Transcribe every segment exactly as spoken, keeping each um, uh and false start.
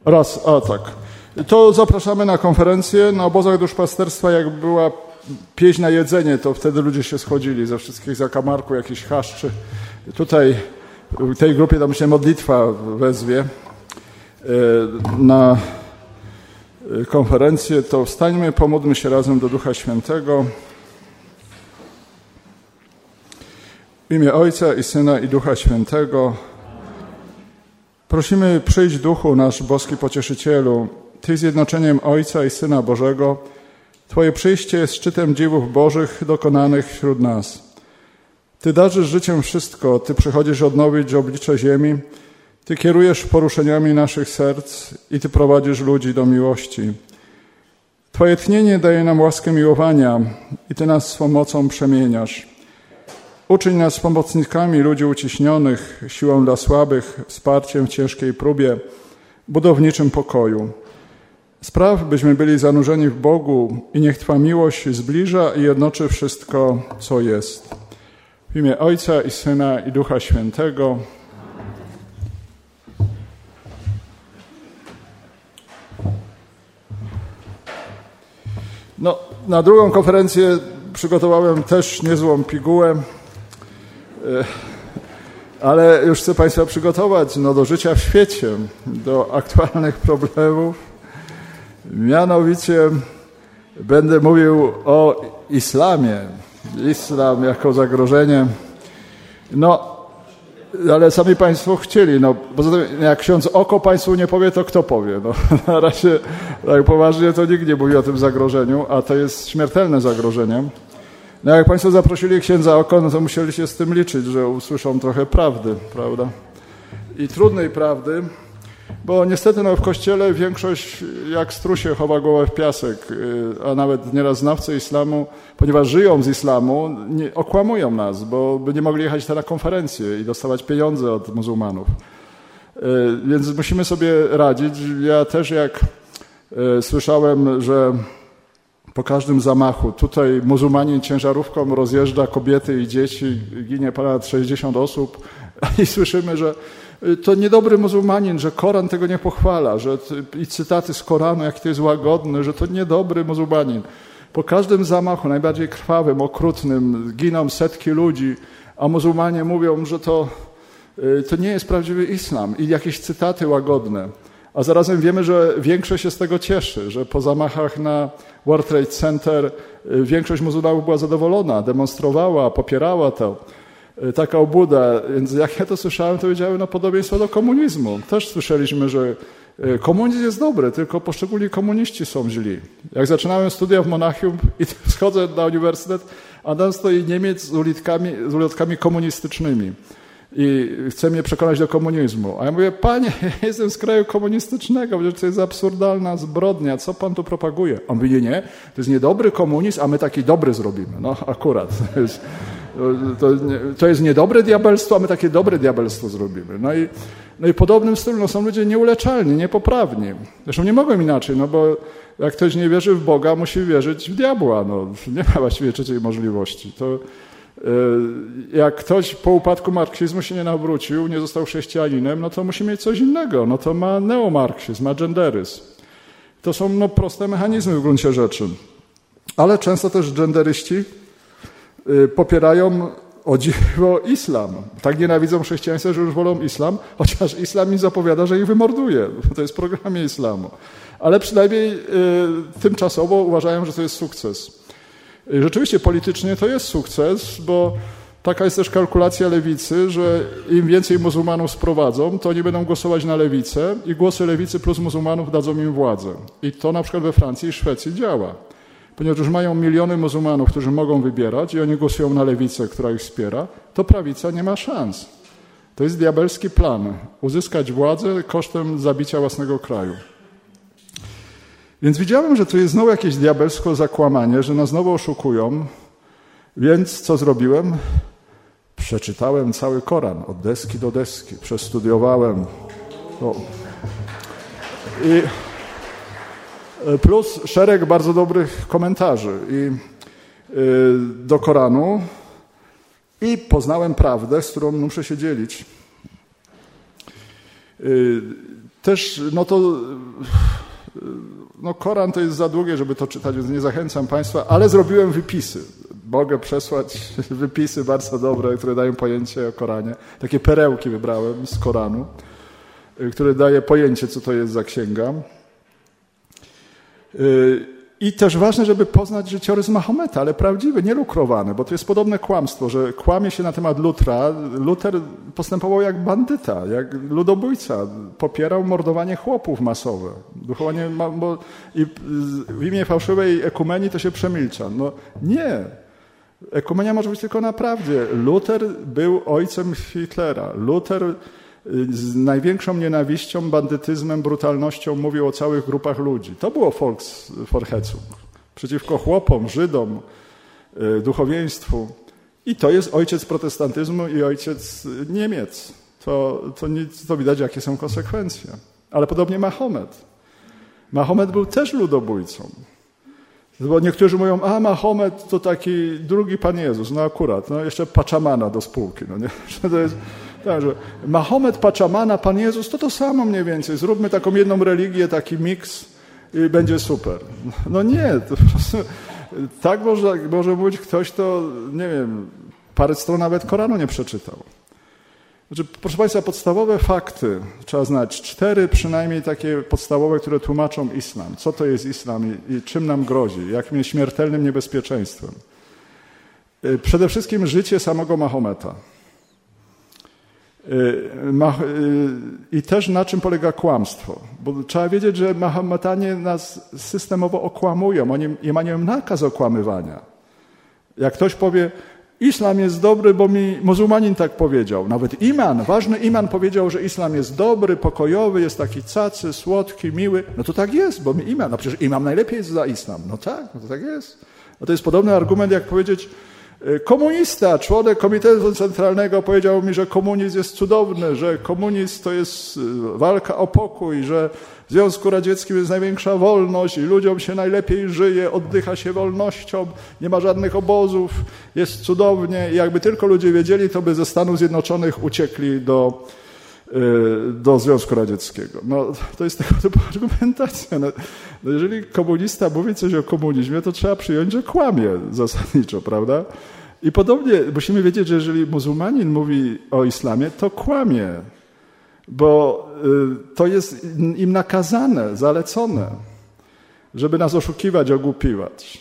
Raz, a tak. To zapraszamy na konferencję. Na obozach duszpasterstwa, jak była pieśń na jedzenie, to wtedy ludzie się schodzili ze wszystkich zakamarków, jakichś chaszczy. Tutaj w tej grupie tam się modlitwa wezwie na konferencję, to wstańmy, pomódlmy się razem do Ducha Świętego. W imię Ojca i Syna i Ducha Świętego. Prosimy, przyjdź Duchu nasz boski Pocieszycielu, Ty zjednoczeniem Ojca i Syna Bożego, Twoje przyjście jest szczytem dziejów Bożych dokonanych wśród nas. Ty darzysz życiem wszystko, Ty przychodzisz odnowić oblicze ziemi, Ty kierujesz poruszeniami naszych serc i Ty prowadzisz ludzi do miłości. Twoje tchnienie daje nam łaskę miłowania i Ty nas swą mocą przemieniasz. Uczyń nas pomocnikami ludzi uciśnionych, siłą dla słabych, wsparciem w ciężkiej próbie, budowniczym pokoju. Spraw, byśmy byli zanurzeni w Bogu i niech Twa miłość zbliża i jednoczy wszystko, co jest. W imię Ojca i Syna i Ducha Świętego. No, na drugą konferencję przygotowałem też niezłą pigułę, ale już chcę Państwa przygotować no, do życia w świecie, do aktualnych problemów. Mianowicie będę mówił o islamie. Islam jako zagrożenie. No, ale sami Państwo chcieli. No, bo jak ksiądz Oko Państwu nie powie, to kto powie? No, na razie tak poważnie to nikt nie mówi o tym zagrożeniu, a to jest śmiertelne zagrożenie. No, jak Państwo zaprosili księdza Oko, no to musieli się z tym liczyć, że usłyszą trochę prawdy, prawda? I trudnej prawdy, bo niestety no, w Kościele większość jak strusie chowa głowę w piasek, a nawet nieraz znawcy islamu, ponieważ żyją z islamu, nie, okłamują nas, bo by nie mogli jechać na konferencję i dostawać pieniądze od muzułmanów. Więc musimy sobie radzić. Ja też jak słyszałem, że po każdym zamachu tutaj muzułmanin ciężarówką rozjeżdża kobiety i dzieci, ginie ponad sześćdziesiąt osób i słyszymy, że to niedobry muzułmanin, że Koran tego nie pochwala, że i cytaty z Koranu, jak to jest łagodny, że to niedobry muzułmanin. Po każdym zamachu, najbardziej krwawym, okrutnym, giną setki ludzi, a muzułmanie mówią, że to, to nie jest prawdziwy islam i jakieś cytaty łagodne. A zarazem wiemy, że większość się z tego cieszy, że po zamachach na World Trade Center większość muzułmanów była zadowolona, demonstrowała, popierała to. Taka obłuda. Więc jak ja to słyszałem, to wiedziałem no podobieństwo do komunizmu. Też słyszeliśmy, że komunizm jest dobry, tylko poszczególni komuniści są źli. Jak zaczynałem studia w Monachium i schodzę na uniwersytet, a tam stoi Niemiec z ulitkami, z ulotkami komunistycznymi i chce mnie przekonać do komunizmu. A ja mówię, panie, ja jestem z kraju komunistycznego, przecież to jest absurdalna zbrodnia, co pan tu propaguje? On mówi, nie, nie, to jest niedobry komunizm, a my taki dobry zrobimy. No akurat. To jest, to, to jest niedobre diabelstwo, a my takie dobre diabelstwo zrobimy. No i, no i podobnym stylu no, są ludzie nieuleczalni, niepoprawni. Zresztą nie mogą inaczej, no bo jak ktoś nie wierzy w Boga, musi wierzyć w diabła. No, nie ma właściwie trzeciej możliwości. To jak ktoś po upadku marksizmu się nie nawrócił, nie został chrześcijaninem, no to musi mieć coś innego. No to ma neomarksizm, ma genderyzm. To są no, proste mechanizmy w gruncie rzeczy. Ale często też genderyści popierają o dziwo islam. Tak nienawidzą chrześcijaństwa, że już wolą islam, chociaż islam im zapowiada, że ich wymorduje. To jest w programie islamu. Ale przynajmniej y, tymczasowo uważają, że to jest sukces. Rzeczywiście politycznie to jest sukces, bo taka jest też kalkulacja lewicy, że im więcej muzułmanów sprowadzą, to oni będą głosować na lewicę i głosy lewicy plus muzułmanów dadzą im władzę. I to na przykład we Francji i Szwecji działa. Ponieważ już mają miliony muzułmanów, którzy mogą wybierać i oni głosują na lewicę, która ich wspiera, to prawica nie ma szans. To jest diabelski plan. Uzyskać władzę kosztem zabicia własnego kraju. Więc widziałem, że tu jest znowu jakieś diabelskie zakłamanie, że nas znowu oszukują. Więc co zrobiłem? Przeczytałem cały Koran od deski do deski. Przestudiowałem. O. I plus szereg bardzo dobrych komentarzy i do Koranu i poznałem prawdę, z którą muszę się dzielić. Też, no to, no Koran to jest za długie, żeby to czytać, więc nie zachęcam Państwa, ale zrobiłem wypisy. Mogę przesłać wypisy bardzo dobre, które dają pojęcie o Koranie. Takie perełki wybrałem z Koranu, które daje pojęcie, co to jest za księga. I też ważne, żeby poznać życiorys Mahometa, ale prawdziwy, nie lukrowany, bo to jest podobne kłamstwo, że kłamie się na temat Lutra. Luther postępował jak bandyta, jak ludobójca. Popierał mordowanie chłopów masowe. Duchowanie, bo i w imię fałszywej ekumenii to się przemilcza. No nie. Ekumenia może być tylko na prawdzie. Luther był ojcem Hitlera. Luther z największą nienawiścią, bandytyzmem, brutalnością mówił o całych grupach ludzi. To było Volksverhetzung. Przeciwko chłopom, Żydom, duchowieństwu. I to jest ojciec protestantyzmu i ojciec Niemiec. To, to, nic, to widać, jakie są konsekwencje. Ale podobnie Mahomet. Mahomet był też ludobójcą. Bo niektórzy mówią, a Mahomet to taki drugi Pan Jezus. No akurat, no jeszcze Pachamama do spółki. No nie? To jest, tak, że Mahomet, Pachamama, Pan Jezus to to samo mniej więcej. Zróbmy taką jedną religię, taki miks i będzie super. No nie, to po prostu, tak może, może mówić ktoś, to nie wiem, parę stron nawet Koranu nie przeczytał. Znaczy, proszę Państwa, podstawowe fakty trzeba znać. Cztery przynajmniej takie podstawowe, które tłumaczą islam. Co to jest islam i, i czym nam grozi, jakim jest śmiertelnym niebezpieczeństwem. Przede wszystkim życie samego Mahometa. I też na czym polega kłamstwo. Bo trzeba wiedzieć, że Mahometanie nas systemowo okłamują. Oni mają nakaz okłamywania. Jak ktoś powie, islam jest dobry, bo mi muzułmanin tak powiedział. Nawet iman, ważny iman powiedział, że islam jest dobry, pokojowy, jest taki cacy, słodki, miły. No to tak jest, bo mi iman. No przecież imam najlepiej jest za islam. No tak, no to tak jest. No to jest podobny argument, jak powiedzieć, komunista, członek Komitetu Centralnego powiedział mi, że komunizm jest cudowny, że komunizm to jest walka o pokój, że w Związku Radzieckim jest największa wolność i ludziom się najlepiej żyje, oddycha się wolnością, nie ma żadnych obozów, jest cudownie i jakby tylko ludzie wiedzieli, to by ze Stanów Zjednoczonych uciekli do, do Związku Radzieckiego. No, to jest tego typu argumentacja. No, no jeżeli komunista mówi coś o komunizmie, to trzeba przyjąć, że kłamie zasadniczo, prawda? I podobnie musimy wiedzieć, że jeżeli muzułmanin mówi o islamie, to kłamie, bo to jest im nakazane, zalecone, żeby nas oszukiwać, ogłupiwać.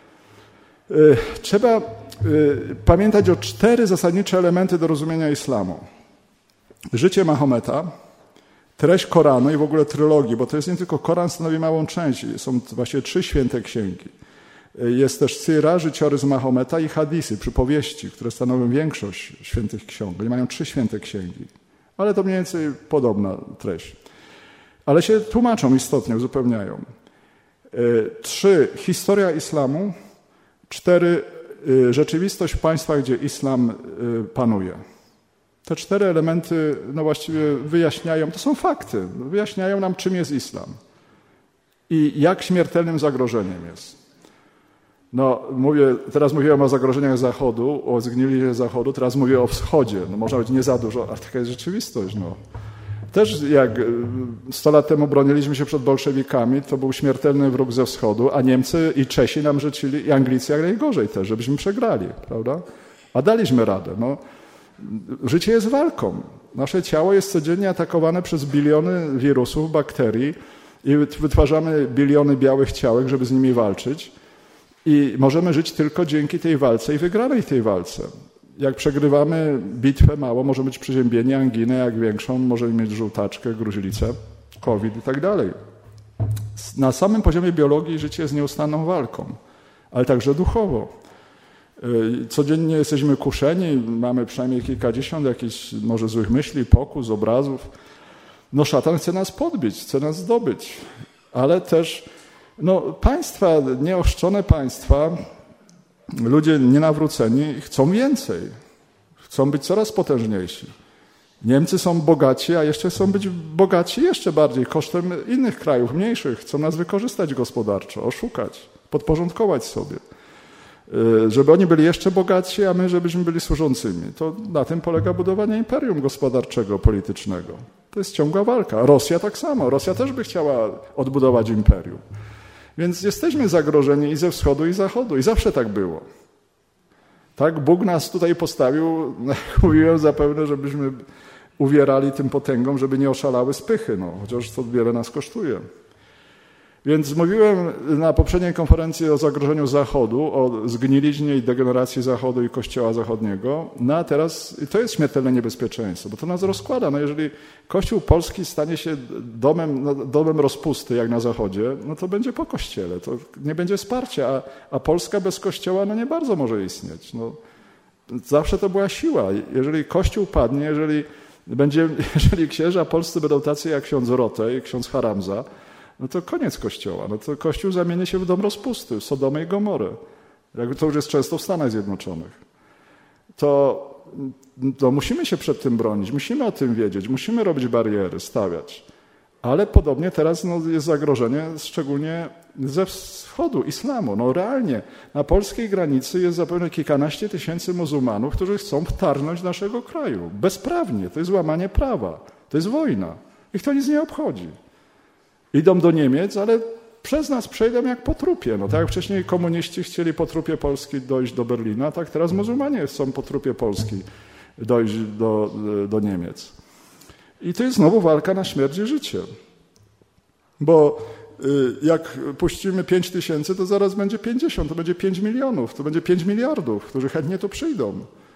Trzeba pamiętać o cztery zasadnicze elementy do rozumienia islamu. Życie Mahometa, treść Koranu i w ogóle trylogii, bo to jest nie tylko Koran, stanowi małą część, są właśnie trzy święte księgi. Jest też syra, życiorys Mahometa i hadisy, przypowieści, które stanowią większość świętych ksiąg. Oni mają trzy święte księgi, ale to mniej więcej podobna treść. Ale się tłumaczą istotnie, uzupełniają. Trzy, historia islamu. Cztery, rzeczywistość w państwach, gdzie islam panuje. Te cztery elementy no właściwie wyjaśniają, to są fakty, wyjaśniają nam, czym jest islam i jak śmiertelnym zagrożeniem jest. No, mówię, teraz mówiłem o zagrożeniach Zachodu, o zgniliźnie Zachodu, teraz mówię o Wschodzie. No, można być nie za dużo, ale taka jest rzeczywistość. No. Też jak sto lat temu broniliśmy się przed bolszewikami, to był śmiertelny wróg ze Wschodu, a Niemcy i Czesi nam życzyli, i Anglicy jak najgorzej też, żebyśmy przegrali, prawda? A daliśmy radę. No. Życie jest walką. Nasze ciało jest codziennie atakowane przez biliony wirusów, bakterii i wytwarzamy biliony białych ciałek, żeby z nimi walczyć. I możemy żyć tylko dzięki tej walce i wygranej tej walce. Jak przegrywamy bitwę mało, możemy być przeziębieni, anginę, jak większą, możemy mieć żółtaczkę, gruźlicę, COVID i tak dalej. Na samym poziomie biologii życie jest nieustanną walką, ale także duchowo. Codziennie jesteśmy kuszeni, mamy przynajmniej kilkadziesiąt jakichś może złych myśli, pokus, obrazów. No szatan chce nas podbić, chce nas zdobyć, ale też no, państwa, nieoszczone państwa, ludzie nienawróceni chcą więcej, chcą być coraz potężniejsi. Niemcy są bogaci, a jeszcze chcą być bogaci jeszcze bardziej kosztem innych krajów, mniejszych. Chcą nas wykorzystać gospodarczo, oszukać, podporządkować sobie. Żeby oni byli jeszcze bogatsi, a my żebyśmy byli służącymi. To na tym polega budowanie imperium gospodarczego, politycznego. To jest ciągła walka. Rosja tak samo. Rosja też by chciała odbudować imperium. Więc jesteśmy zagrożeni i ze wschodu, i z zachodu. I zawsze tak było. Tak, Bóg nas tutaj postawił, jak mówiłem, zapewne, żebyśmy uwierali tym potęgom, żeby nie oszalały z pychy, no, chociaż to wiele nas kosztuje. Więc mówiłem na poprzedniej konferencji o zagrożeniu Zachodu, o zgniliźnie i degeneracji Zachodu i Kościoła Zachodniego. No a teraz to jest śmiertelne niebezpieczeństwo, bo to nas rozkłada. No jeżeli Kościół polski stanie się domem, no, domem rozpusty, jak na Zachodzie, no to będzie po Kościele, to nie będzie wsparcia, a, a Polska bez Kościoła no nie bardzo może istnieć. No, zawsze to była siła. Jeżeli Kościół padnie, jeżeli, będzie, jeżeli księża polscy będą tacy jak ksiądz Rotej, ksiądz Haramza, no to koniec Kościoła. No to Kościół zamieni się w dom rozpusty, w Sodomę i Gomorę. Jak to już jest często w Stanach Zjednoczonych. To, to musimy się przed tym bronić, musimy o tym wiedzieć, musimy robić bariery, stawiać. Ale podobnie teraz no, jest zagrożenie szczególnie ze wschodu, islamu. No realnie na polskiej granicy jest zapewne kilkanaście tysięcy muzułmanów, którzy chcą wtargnąć do naszego kraju. Bezprawnie, to jest łamanie prawa, to jest wojna. Ich to nic nie obchodzi. Idą do Niemiec, ale przez nas przejdą jak po trupie. No, tak jak wcześniej komuniści chcieli po trupie Polski dojść do Berlina, tak teraz muzułmanie chcą po trupie Polski dojść do, do Niemiec. I to jest znowu walka na śmierć i życie. Bo jak puścimy pięć tysięcy, to zaraz będzie pięćdziesiąt, to będzie pięć milionów, to będzie pięć miliardów, którzy chętnie tu przyjdą.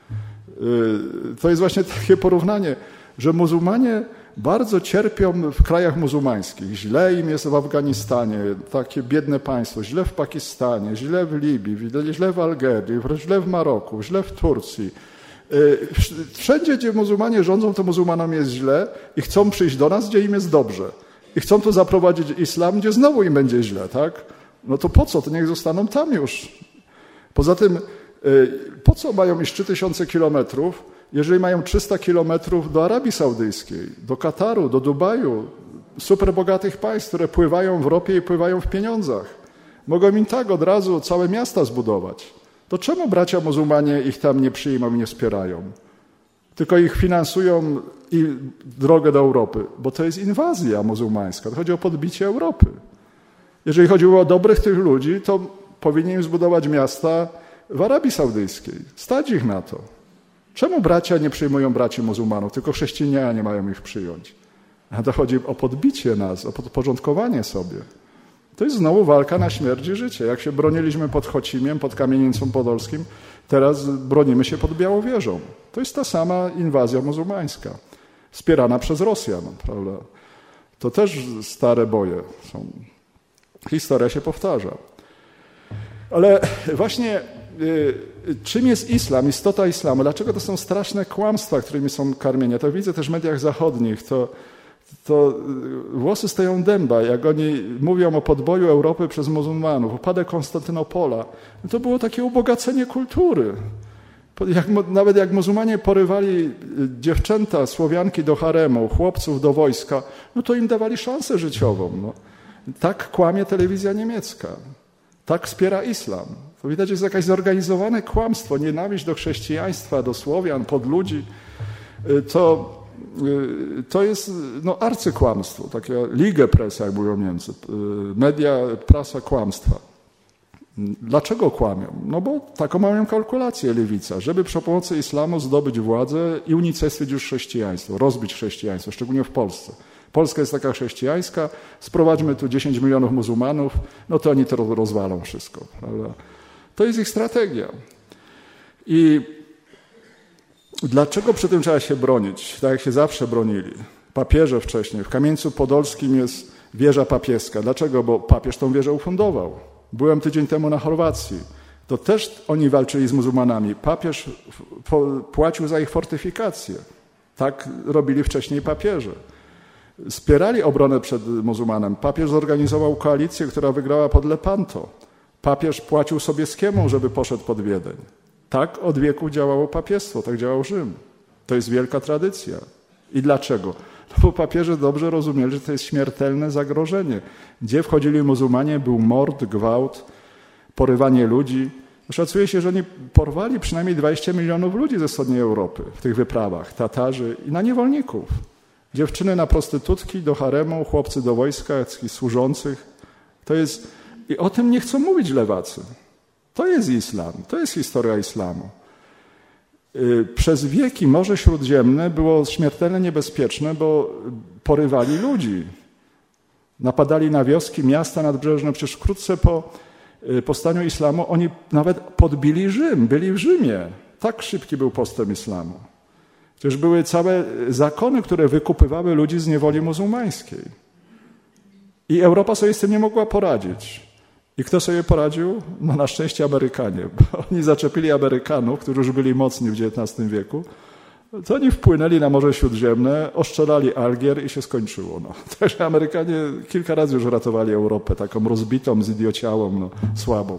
To jest właśnie takie porównanie, że muzułmanie bardzo cierpią w krajach muzułmańskich. Źle im jest w Afganistanie, takie biedne państwo, źle w Pakistanie, źle w Libii, źle w Algierii, źle w Maroku, źle w Turcji. Wszędzie, gdzie muzułmanie rządzą, to muzułmanom jest źle i chcą przyjść do nas, gdzie im jest dobrze. I chcą tu zaprowadzić islam, gdzie znowu im będzie źle, tak? No to po co? To niech zostaną tam już. Poza tym, po co mają iść trzy tysiące kilometrów, jeżeli mają trzysta kilometrów do Arabii Saudyjskiej, do Kataru, do Dubaju, super bogatych państw, które pływają w ropie i pływają w pieniądzach. Mogą im tak od razu całe miasta zbudować. To czemu bracia muzułmanie ich tam nie przyjmą i nie wspierają? Tylko ich finansują i drogę do Europy, bo to jest inwazja muzułmańska. To chodzi o podbicie Europy. Jeżeli chodziło o dobrych tych ludzi, to powinni im zbudować miasta w Arabii Saudyjskiej. Stać ich na to. Czemu bracia nie przyjmują braci muzułmanów, tylko chrześcijanie mają ich przyjąć? A to chodzi o podbicie nas, o podporządkowanie sobie. To jest znowu walka na śmierć i życie. Jak się broniliśmy pod Chocimiem, pod Kamienicą Podolskim, teraz bronimy się pod Białowieżą. To jest ta sama inwazja muzułmańska, wspierana przez Rosjan, prawda? To też stare boje są. Historia się powtarza. Ale właśnie czym jest islam, istota islamu? Dlaczego to są straszne kłamstwa, którymi są karmieni? To widzę też w mediach zachodnich. To, to włosy stoją dęba, jak oni mówią o podboju Europy przez muzułmanów, upadek Konstantynopola. To było takie ubogacenie kultury. Jak, nawet jak muzułmanie porywali dziewczęta, Słowianki do haremu, chłopców do wojska, no to im dawali szansę życiową. No. Tak kłamie telewizja niemiecka. Tak wspiera islam. To widać, jest jakieś zorganizowane kłamstwo, nienawiść do chrześcijaństwa, do Słowian, podludzi. To, to jest no, arcykłamstwo, takie ligę presa, jak mówią Niemcy. Media, prasa kłamstwa. Dlaczego kłamią? No bo taką mają kalkulację lewica, żeby przy pomocy islamu zdobyć władzę i unicestwić już chrześcijaństwo, rozbić chrześcijaństwo, szczególnie w Polsce. Polska jest taka chrześcijańska, sprowadźmy tu dziesięć milionów muzułmanów, no to oni to rozwalą wszystko. Prawda? To jest ich strategia. I dlaczego przy tym trzeba się bronić? Tak jak się zawsze bronili. Papieże wcześniej. W Kamieńcu Podolskim jest wieża papieska. Dlaczego? Bo papież tą wieżę ufundował. Byłem tydzień temu na Chorwacji. To też oni walczyli z muzułmanami. Papież płacił za ich fortyfikację. Tak robili wcześniej papieże. Wspierali obronę przed muzułmanem. Papież zorganizował koalicję, która wygrała pod Lepanto. Papież płacił Sobieskiemu, żeby poszedł pod Wiedeń. Tak od wieku działało papiestwo, tak działał Rzym. To jest wielka tradycja. I dlaczego? No bo papieże dobrze rozumieli, że to jest śmiertelne zagrożenie. Gdzie wchodzili muzułmanie, był mord, gwałt, porywanie ludzi. Szacuje się, że oni porwali przynajmniej dwadzieścia milionów ludzi ze wschodniej Europy w tych wyprawach, Tatarzy i na niewolników. Dziewczyny na prostytutki, do haremu, chłopcy do wojska, jakichś służących. To jest, i o tym nie chcą mówić lewacy. To jest islam, to jest historia islamu. Przez wieki Morze Śródziemne było śmiertelnie niebezpieczne, bo porywali ludzi. Napadali na wioski, miasta nadbrzeżne. Przecież wkrótce po powstaniu islamu oni nawet podbili Rzym, byli w Rzymie. Tak szybki był postęp islamu. Przecież były całe zakony, które wykupywały ludzi z niewoli muzułmańskiej. I Europa sobie z tym nie mogła poradzić. I kto sobie poradził? No na szczęście Amerykanie. Bo oni zaczepili Amerykanów, którzy już byli mocni w dziewiętnastym wieku. To oni wpłynęli na Morze Śródziemne, oszczelali Algier i się skończyło. No. Także Amerykanie kilka razy już ratowali Europę, taką rozbitą, zidiociałą, no, słabą.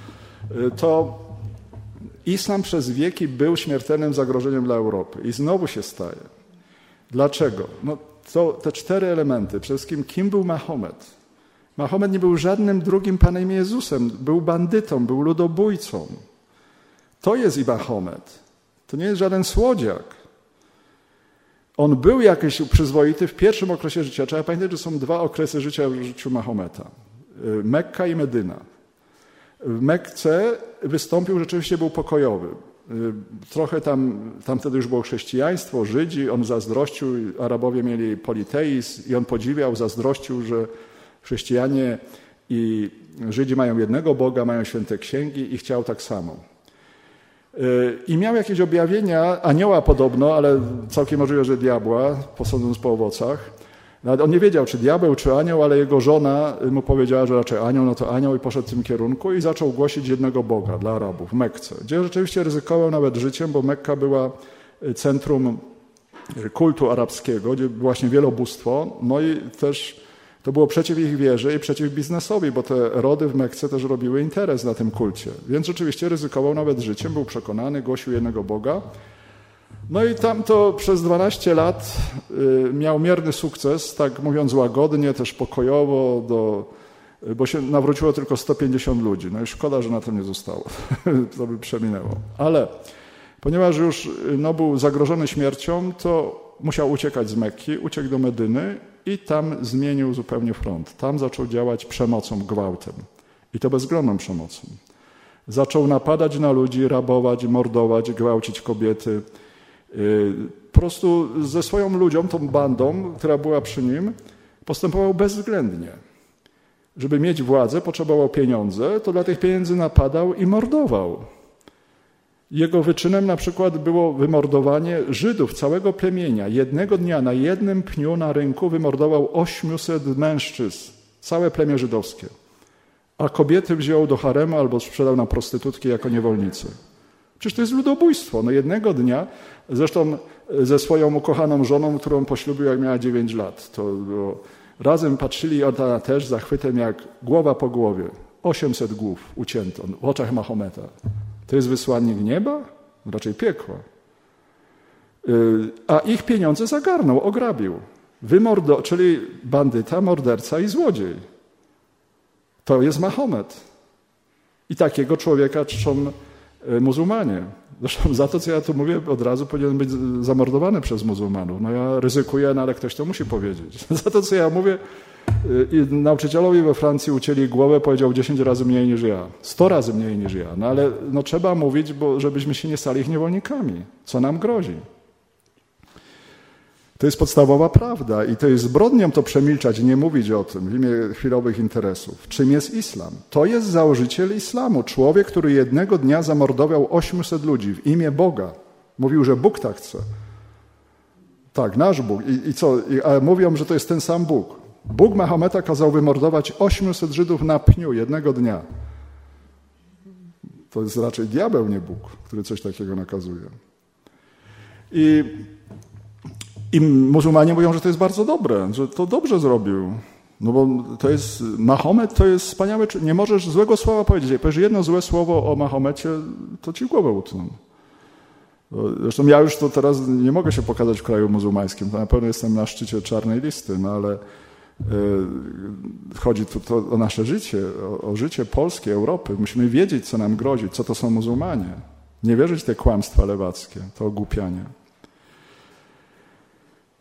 To islam przez wieki był śmiertelnym zagrożeniem dla Europy i znowu się staje. Dlaczego? No, to, te cztery elementy. Przede wszystkim, kim był Mahomet? Mahomet nie był żadnym drugim Panem Jezusem. Był bandytą, był ludobójcą. To jest i Mahomet. To nie jest żaden słodziak. On był jakiś przyzwoity w pierwszym okresie życia. Trzeba pamiętać, że są dwa okresy życia w życiu Mahometa. Mekka i Medyna. W Mekce wystąpił, rzeczywiście był pokojowy. Trochę tam, tam wtedy już było chrześcijaństwo, Żydzi, on zazdrościł, Arabowie mieli politeizm i on podziwiał, zazdrościł, że chrześcijanie i Żydzi mają jednego Boga, mają święte księgi i chciał tak samo. I miał jakieś objawienia, anioła podobno, ale całkiem możliwe, że diabła, posądząc po owocach. Nawet on nie wiedział, czy diabeł, czy anioł, ale jego żona mu powiedziała, że raczej anioł, no to anioł i poszedł w tym kierunku i zaczął głosić jednego Boga dla Arabów w Mekce, gdzie rzeczywiście ryzykował nawet życiem, bo Mekka była centrum kultu arabskiego, gdzie właśnie wielobóstwo, no i też to było przeciw ich wierze i przeciw biznesowi, bo te rody w Mekce też robiły interes na tym kulcie. Więc rzeczywiście ryzykował nawet życiem, był przekonany, głosił jednego Boga. No i tam to przez dwanaście lat y, miał mierny sukces, tak mówiąc łagodnie, też pokojowo, do, bo się nawróciło tylko sto pięćdziesiąt ludzi. No i szkoda, że na tym nie zostało. To by przeminęło. Ale ponieważ już no, był zagrożony śmiercią, to musiał uciekać z Mekki, uciekł do Medyny i tam zmienił zupełnie front. Tam zaczął działać przemocą, gwałtem. I to bezwzględną przemocą. Zaczął napadać na ludzi, rabować, mordować, gwałcić kobiety. Po prostu ze swoją ludzią, tą bandą, która była przy nim, postępował bezwzględnie. Żeby mieć władzę, potrzebował pieniądze, to dla tych pieniędzy napadał i mordował. Jego wyczynem na przykład było wymordowanie Żydów, całego plemienia. Jednego dnia na jednym pniu na rynku wymordował osiemset mężczyzn, całe plemię żydowskie. A kobiety wziął do haremu albo sprzedał na prostytutki jako niewolnicy. Przecież to jest ludobójstwo. No jednego dnia, zresztą ze swoją ukochaną żoną, którą poślubił jak miała dziewięć lat, to było, razem patrzyli ona też zachwytem jak głowa po głowie. osiemset głów ucięto w oczach Mahometa. To jest wysłannik nieba? Raczej piekła. A ich pieniądze zagarnął, ograbił. Wymordo, czyli bandyta, morderca i złodziej. To jest Mahomet. I takiego człowieka czczą muzułmanie. Zresztą za to, co ja tu mówię, od razu powinien być zamordowany przez muzułmanów. No ja ryzykuję, no ale ktoś to musi powiedzieć. Za to, co ja mówię, i nauczycielowi we Francji ucięli głowę, powiedział dziesięć razy mniej niż ja, sto razy mniej niż ja. No ale no, trzeba mówić, bo żebyśmy się nie stali ich niewolnikami. Co nam grozi? To jest podstawowa prawda i to jest zbrodnią to przemilczać i nie mówić o tym w imię chwilowych interesów. Czym jest islam? To jest założyciel islamu. Człowiek, który jednego dnia zamordował osiemset ludzi w imię Boga. Mówił, że Bóg tak chce. Tak, nasz Bóg. I, i co? I, a mówią, że to jest ten sam Bóg. Bóg Mahometa kazał wymordować osiemset Żydów na pniu jednego dnia. To jest raczej diabeł, nie Bóg, który coś takiego nakazuje. I I muzułmanie mówią, że to jest bardzo dobre, że to dobrze zrobił. No bo to jest, Mahomet to jest wspaniały, nie możesz złego słowa powiedzieć. Jak powiesz jedno złe słowo o Mahomecie, to ci głowę utną. Zresztą ja już to teraz nie mogę się pokazać w kraju muzułmańskim, to na pewno jestem na szczycie czarnej listy, no ale chodzi tu to o nasze życie, o, o życie Polski, Europy. Musimy wiedzieć, co nam grozi, co to są muzułmanie. Nie wierzyć w te kłamstwa lewackie, to ogłupianie.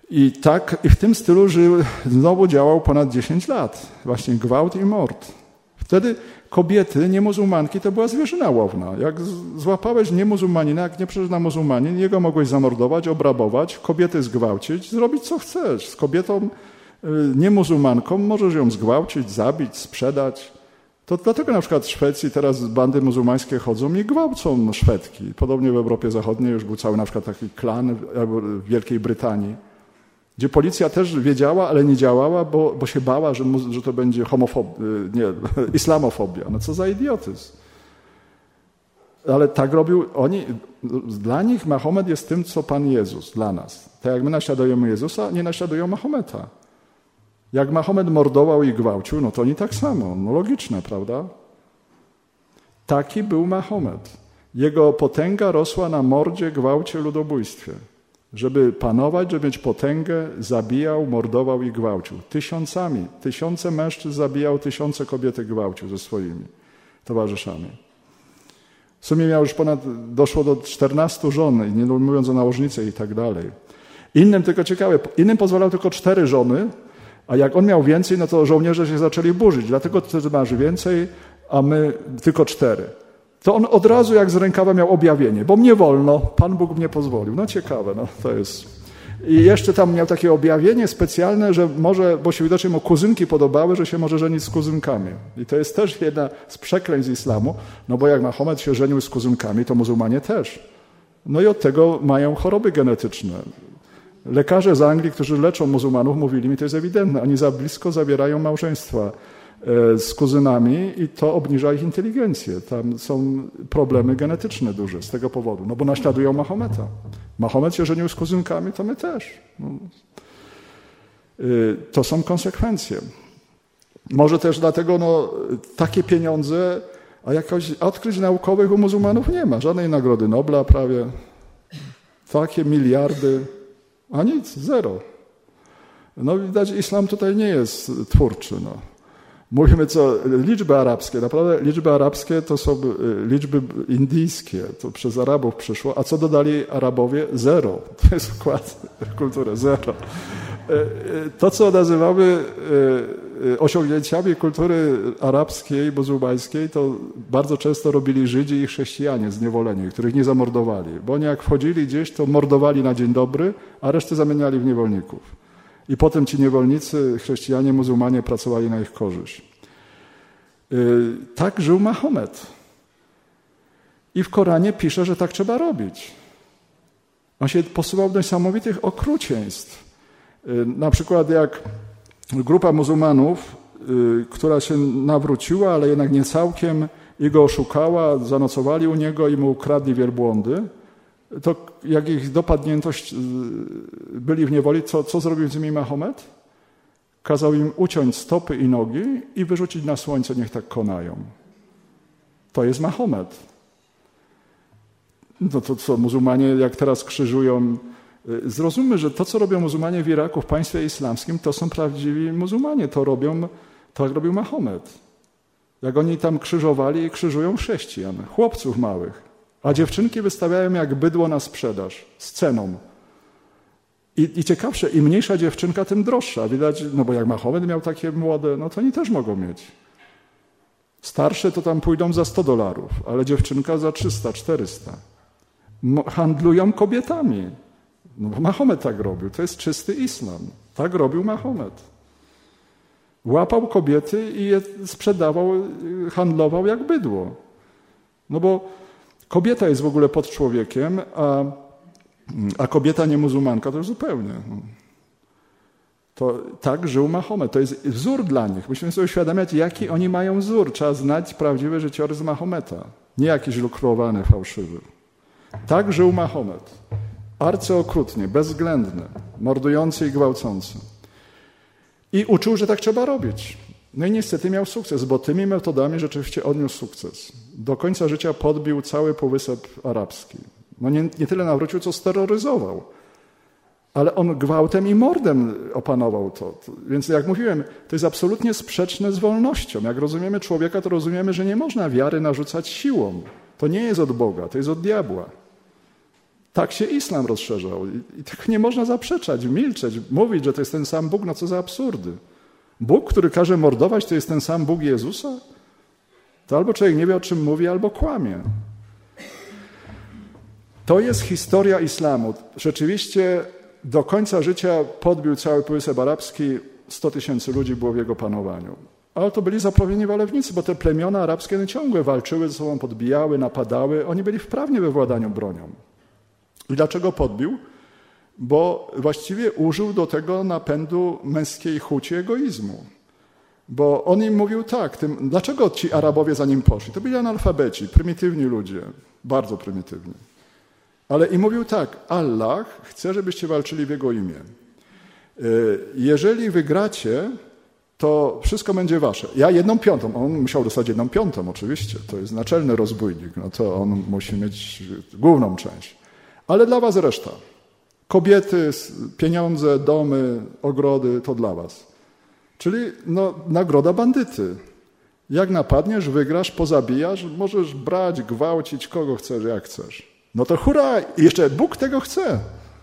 I tak, i w tym stylu żył, znowu działał ponad dziesięć lat. Właśnie gwałt i mord. Wtedy kobiety, niemuzułmanki, to była zwierzyna łowna. Jak złapałeś niemuzułmanina, jak nie przyszedł na muzułmanin, jego mogłeś zamordować, obrabować, kobiety zgwałcić, zrobić co chcesz. Z kobietą niemuzułmanką możesz ją zgwałcić, zabić, sprzedać. To dlatego na przykład w Szwecji teraz bandy muzułmańskie chodzą i gwałcą Szwedki. Podobnie w Europie Zachodniej już był cały na przykład taki klan w Wielkiej Brytanii, gdzie policja też wiedziała, ale nie działała, bo, bo się bała, że, że to będzie homofob, nie, islamofobia. No co za idiotyzm. Ale tak robił oni. Dla nich Mahomet jest tym, co Pan Jezus dla nas. Tak jak my naśladujemy Jezusa, nie naśladują Mahometa. Jak Mahomet mordował i gwałcił, no to oni tak samo. No logiczne, prawda? Taki był Mahomet. Jego potęga rosła na mordzie, gwałcie, ludobójstwie. Żeby panować, żeby mieć potęgę, zabijał, mordował i gwałcił. Tysiącami. Tysiące mężczyzn zabijał, tysiące kobiety gwałcił ze swoimi towarzyszami. W sumie miał już ponad, doszło do czternastu żon, nie mówiąc o nałożnicy i tak dalej. Innym tylko ciekawe, innym pozwalał tylko cztery żony, a jak on miał więcej, no to żołnierze się zaczęli burzyć. Dlatego ty masz więcej, a my tylko cztery. To on od razu jak z rękawa miał objawienie, bo mnie wolno, Pan Bóg mnie pozwolił. No ciekawe, no to jest. I jeszcze tam miał takie objawienie specjalne, że może, bo się widocznie mu kuzynki podobały, że się może żenić z kuzynkami. I to jest też jedna z przekleństw islamu, no bo jak Mahomet się żenił z kuzynkami, to muzułmanie też. No i od tego mają choroby genetyczne. Lekarze z Anglii, którzy leczą muzułmanów, mówili mi, to jest ewidentne, oni za blisko zawierają małżeństwa z kuzynami i to obniża ich inteligencję. Tam są problemy genetyczne duże z tego powodu, no bo naśladują Mahometa. Mahomet się żenił z kuzynkami, to my też. No. To są konsekwencje. Może też dlatego no, takie pieniądze, a jakoś odkryć naukowych u muzułmanów nie ma. Żadnej Nagrody Nobla prawie. Takie miliardy, a nic, zero. No widać, islam tutaj nie jest twórczy, no. Mówimy co, liczby arabskie, naprawdę liczby arabskie to są liczby indyjskie, to przez Arabów przyszło, a co dodali Arabowie? Zero. To jest wkład w kulturę, zero. To, co nazywamy osiągnięciami kultury arabskiej, muzułmańskiej, to bardzo często robili Żydzi i chrześcijanie zniewoleni, których nie zamordowali, bo oni jak wchodzili gdzieś, to mordowali na dzień dobry, a resztę zamieniali w niewolników. I potem ci niewolnicy, chrześcijanie, muzułmanie pracowali na ich korzyść. Tak żył Mahomet. I w Koranie pisze, że tak trzeba robić. On się posuwał do niesamowitych okrucieństw. Na przykład jak grupa muzułmanów, która się nawróciła, ale jednak nie całkiem, i go oszukała, zanocowali u niego i mu ukradli wielbłądy, to jak ich dopadnięto, byli w niewoli, co, co zrobił z nimi Mahomet? Kazał im uciąć stopy i nogi i wyrzucić na słońce, niech tak konają. To jest Mahomet. No to co, muzułmanie jak teraz krzyżują, zrozummy, że to, co robią muzułmanie w Iraku, w państwie islamskim, to są prawdziwi muzułmanie, to robią, to jak robił Mahomet. Jak oni tam krzyżowali i krzyżują chrześcijan, chłopców małych. A dziewczynki wystawiają jak bydło na sprzedaż, z ceną. I, I ciekawsze, im mniejsza dziewczynka, tym droższa. Widać, no bo jak Mahomet miał takie młode, no to oni też mogą mieć. Starsze to tam pójdą za sto dolarów, ale dziewczynka za trzysta, czterysta. Handlują kobietami. No bo Mahomet tak robił. To jest czysty islam. Tak robił Mahomet. Łapał kobiety i je sprzedawał, handlował jak bydło. No bo kobieta jest w ogóle pod człowiekiem, a, a kobieta nie muzułmanka to już zupełnie. To tak żył Mahomet. To jest wzór dla nich. Musimy sobie uświadamiać, jaki oni mają wzór. Trzeba znać prawdziwy życiorys Mahometa. Nie jakiś lukrowany, fałszywy. Tak żył Mahomet. Arcyokrutnie, bezwzględny, mordujący i gwałcący. I uczył, że tak trzeba robić. No i niestety miał sukces, bo tymi metodami rzeczywiście odniósł sukces. Do końca życia podbił cały Półwysep Arabski. No nie, nie tyle nawrócił, co steroryzował. Ale on gwałtem i mordem opanował to. Więc jak mówiłem, to jest absolutnie sprzeczne z wolnością. Jak rozumiemy człowieka, to rozumiemy, że nie można wiary narzucać siłą. To nie jest od Boga, to jest od diabła. Tak się islam rozszerzał. I, i tego nie można zaprzeczać, milczeć, mówić, że to jest ten sam Bóg, no co za absurdy. Bóg, który każe mordować, to jest ten sam Bóg Jezusa? To albo człowiek nie wie, o czym mówi, albo kłamie. To jest historia islamu. Rzeczywiście do końca życia podbił cały Półwysep Arabski, sto tysięcy ludzi było w jego panowaniu. Ale to byli zaprawieni walewnicy, bo te plemiona arabskie ciągle walczyły ze sobą, podbijały, napadały. Oni byli wprawni we władaniu bronią. I dlaczego podbił? Bo właściwie użył do tego napędu męskiej chuci egoizmu. Bo on im mówił tak, tym, dlaczego ci Arabowie za nim poszli? To byli analfabeci, prymitywni ludzie, bardzo prymitywni. Ale i mówił tak, Allah chce, żebyście walczyli w Jego imię. Jeżeli wygracie, to wszystko będzie wasze. Ja jedną piątą, on musiał dostać jedną piątą oczywiście, to jest naczelny rozbójnik, no to on musi mieć główną część. Ale dla was reszta. Kobiety, pieniądze, domy, ogrody, to dla was. Czyli no, nagroda bandyty. Jak napadniesz, wygrasz, pozabijasz, możesz brać, gwałcić kogo chcesz, jak chcesz. No to hurra! I jeszcze Bóg tego chce.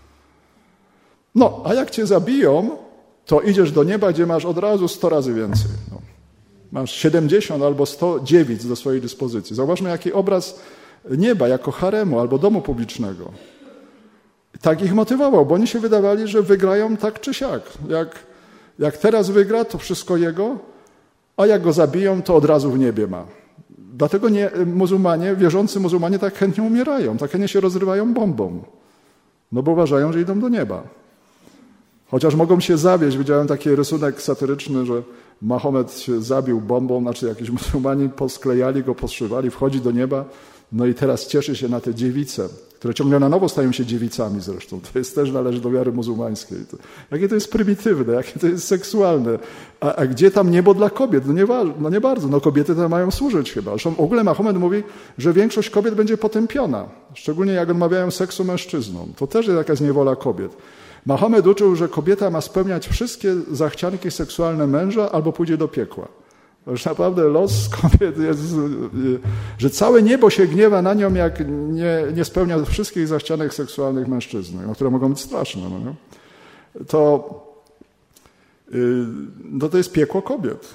No, a jak cię zabiją, to idziesz do nieba, gdzie masz od razu sto razy więcej. No. Masz siedemdziesiąt albo sto dziewic do swojej dyspozycji. Zauważmy, jaki obraz nieba jako haremu albo domu publicznego. Tak ich motywował, bo oni się wydawali, że wygrają tak czy siak. Jak, jak teraz wygra, to wszystko jego, a jak go zabiją, to od razu w niebie ma. Dlatego nie, muzułmanie, wierzący muzułmanie tak chętnie umierają, tak chętnie się rozrywają bombą. No bo uważają, że idą do nieba. Chociaż mogą się zawieść. Widziałem taki rysunek satyryczny, że Mahomet się zabił bombą, znaczy jakiś muzułmanie posklejali go, poszywali, wchodzi do nieba, no i teraz cieszy się na te dziewice, które ciągle na nowo stają się dziewicami zresztą. To jest też należy do wiary muzułmańskiej. To, jakie to jest prymitywne, jakie to jest seksualne. A, a gdzie tam niebo dla kobiet? No nie, no nie bardzo. No kobiety tam mają służyć chyba. Zresztą w ogóle Mahomet mówi, że większość kobiet będzie potępiona. Szczególnie jak odmawiają seksu mężczyznom. To też jest jakaś niewola kobiet. Mahomet uczył, że kobieta ma spełniać wszystkie zachcianki seksualne męża albo pójdzie do piekła. To już naprawdę los kobiet jest, że całe niebo się gniewa na nią, jak nie, nie spełnia wszystkich zachcianek seksualnych mężczyzn, no, które mogą być straszne. No, nie? To, no, to jest piekło kobiet.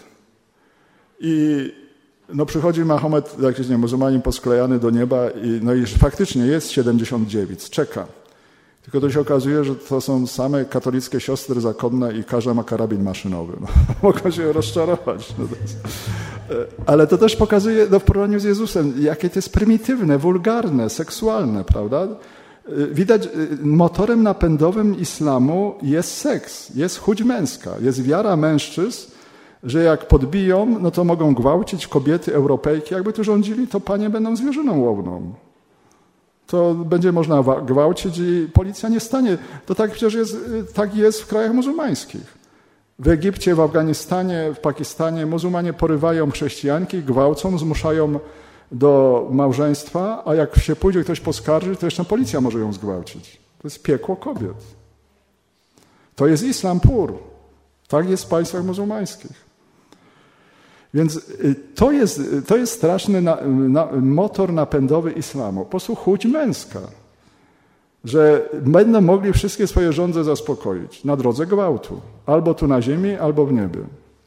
I no, przychodzi Mahomet, jakiś nie, muzułmanin posklejany do nieba i, no, i faktycznie jest siedemdziesiąt dziewic, czeka. Tylko to się okazuje, że to są same katolickie siostry zakonne i każda ma karabin maszynowy. No, mogą się rozczarować. No to jest, ale to też pokazuje no, w porównaniu z Jezusem, jakie to jest prymitywne, wulgarne, seksualne, prawda? Widać, motorem napędowym islamu jest seks, jest chuć męska, jest wiara mężczyzn, że jak podbiją, no to mogą gwałcić kobiety Europejki. Jakby tu rządzili, to panie będą zwierzyną łowną. To będzie można gwałcić i policja nie stanie. To tak przecież jest, tak jest w krajach muzułmańskich. W Egipcie, w Afganistanie, w Pakistanie muzułmanie porywają chrześcijanki, gwałcą, zmuszają do małżeństwa, a jak się pójdzie ktoś poskarży, to jeszcze policja może ją zgwałcić. To jest piekło kobiet. To jest islam pur. Tak jest w państwach muzułmańskich. Więc to jest, to jest straszny na, na, motor napędowy islamu. Po prostu chuć męska. Że będą mogli wszystkie swoje żądze zaspokoić na drodze gwałtu. Albo tu na ziemi, albo w niebie.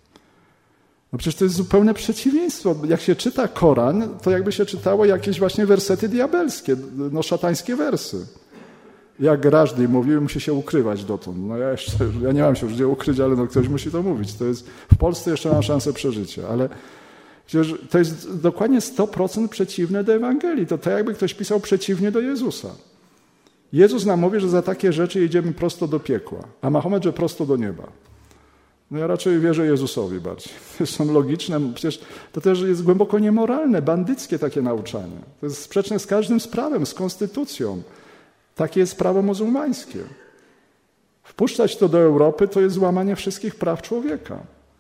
No przecież to jest zupełne przeciwieństwo. Jak się czyta Koran, to jakby się czytało jakieś właśnie wersety diabelskie, no szatańskie wersy. Jak Rażdy mówił, musi się ukrywać dotąd. No ja jeszcze, ja nie mam się już gdzie ukryć, ale no ktoś musi to mówić. To jest, w Polsce jeszcze mam szansę przeżycia, ale przecież to jest dokładnie sto procent przeciwne do Ewangelii. To tak jakby ktoś pisał przeciwnie do Jezusa. Jezus nam mówi, że za takie rzeczy jedziemy prosto do piekła, a Mahomet, że prosto do nieba. No ja raczej wierzę Jezusowi bardziej. To są logiczne, przecież to też jest głęboko niemoralne, bandyckie takie nauczanie. To jest sprzeczne z każdym z prawem, z konstytucją. Takie jest prawo muzułmańskie. Wpuszczać to do Europy to jest złamanie wszystkich praw człowieka.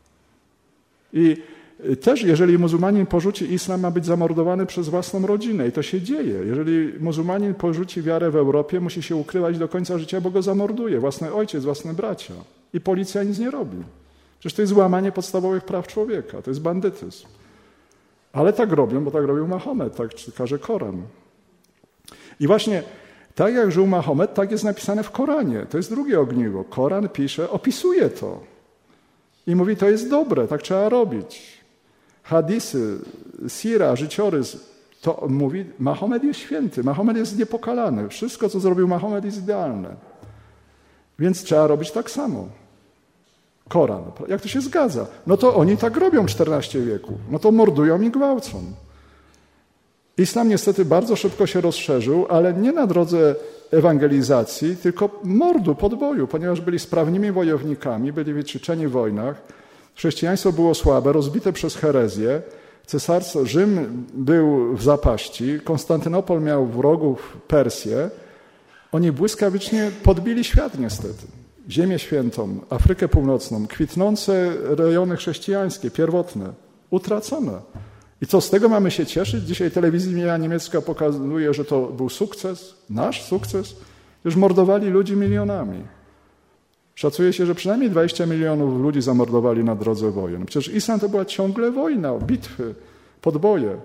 I też jeżeli muzułmanin porzuci islam, ma być zamordowany przez własną rodzinę. I to się dzieje. Jeżeli muzułmanin porzuci wiarę w Europie, musi się ukrywać do końca życia, bo go zamorduje. Własny ojciec, własne bracia. I policja nic nie robi. Przecież to jest złamanie podstawowych praw człowieka. To jest bandytyzm. Ale tak robią, bo tak robił Mahomet, tak każe Koran. I właśnie Tak jak żył Mahomet, tak jest napisane w Koranie. To jest drugie ogniwo. Koran pisze, opisuje to. I mówi, to jest dobre, tak trzeba robić. Hadisy, sira, życiorys, to mówi, Mahomet jest święty, Mahomet jest niepokalany. Wszystko, co zrobił Mahomet, jest idealne. Więc trzeba robić tak samo. Koran. Jak to się zgadza? No to oni tak robią czternaście wieku. No to mordują i gwałcą. Islam niestety bardzo szybko się rozszerzył, ale nie na drodze ewangelizacji, tylko mordu, podboju, ponieważ byli sprawnymi wojownikami, byli wyćwiczeni w wojnach. Chrześcijaństwo było słabe, rozbite przez herezję. Cesarstwo Rzym był w zapaści, Konstantynopol miał wrogów Persję. Oni błyskawicznie podbili świat niestety. Ziemię Świętą, Afrykę Północną, kwitnące rejony chrześcijańskie, pierwotne, utracone. I co z tego mamy się cieszyć? Dzisiaj telewizja niemiecka pokazuje, że to był sukces, nasz sukces. Już mordowali ludzi milionami. Szacuje się, że przynajmniej dwadzieścia milionów ludzi zamordowali na drodze wojen. Przecież islam to była ciągle wojna, bitwy, podboje.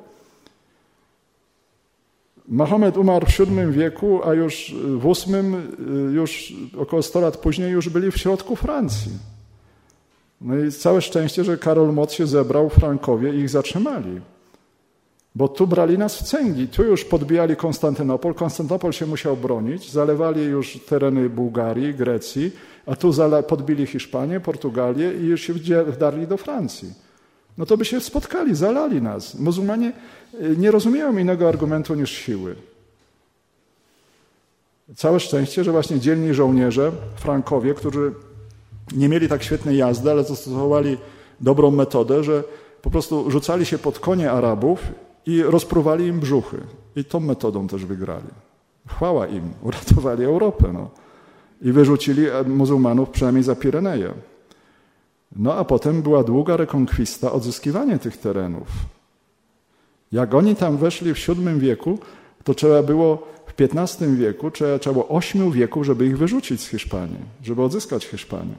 Mahomet umarł w siódmym wieku, a już w ósmym, już około sto lat później, już byli w środku Francji. No i całe szczęście, że Karol Mott się zebrał, Frankowie, i ich zatrzymali. Bo tu brali nas w cęgi, tu już podbijali Konstantynopol, Konstantynopol się musiał bronić, zalewali już tereny Bułgarii, Grecji, a tu podbili Hiszpanię, Portugalię i już się wdarli do Francji. No to by się spotkali, zalali nas. Muzułmanie nie rozumieją innego argumentu niż siły. Całe szczęście, że właśnie dzielni żołnierze, Frankowie, którzy nie mieli tak świetnej jazdy, ale zastosowali dobrą metodę, że po prostu rzucali się pod konie Arabów i rozpruwali im brzuchy. I tą metodą też wygrali. Chwała im, uratowali Europę. No. I wyrzucili muzułmanów przynajmniej za Pireneje. No a potem była długa rekonkwista, odzyskiwanie tych terenów. Jak oni tam weszli w siódmym wieku, to trzeba było w piętnastym wieku, trzeba, trzeba było ośmiu wieków, żeby ich wyrzucić z Hiszpanii, żeby odzyskać Hiszpanię.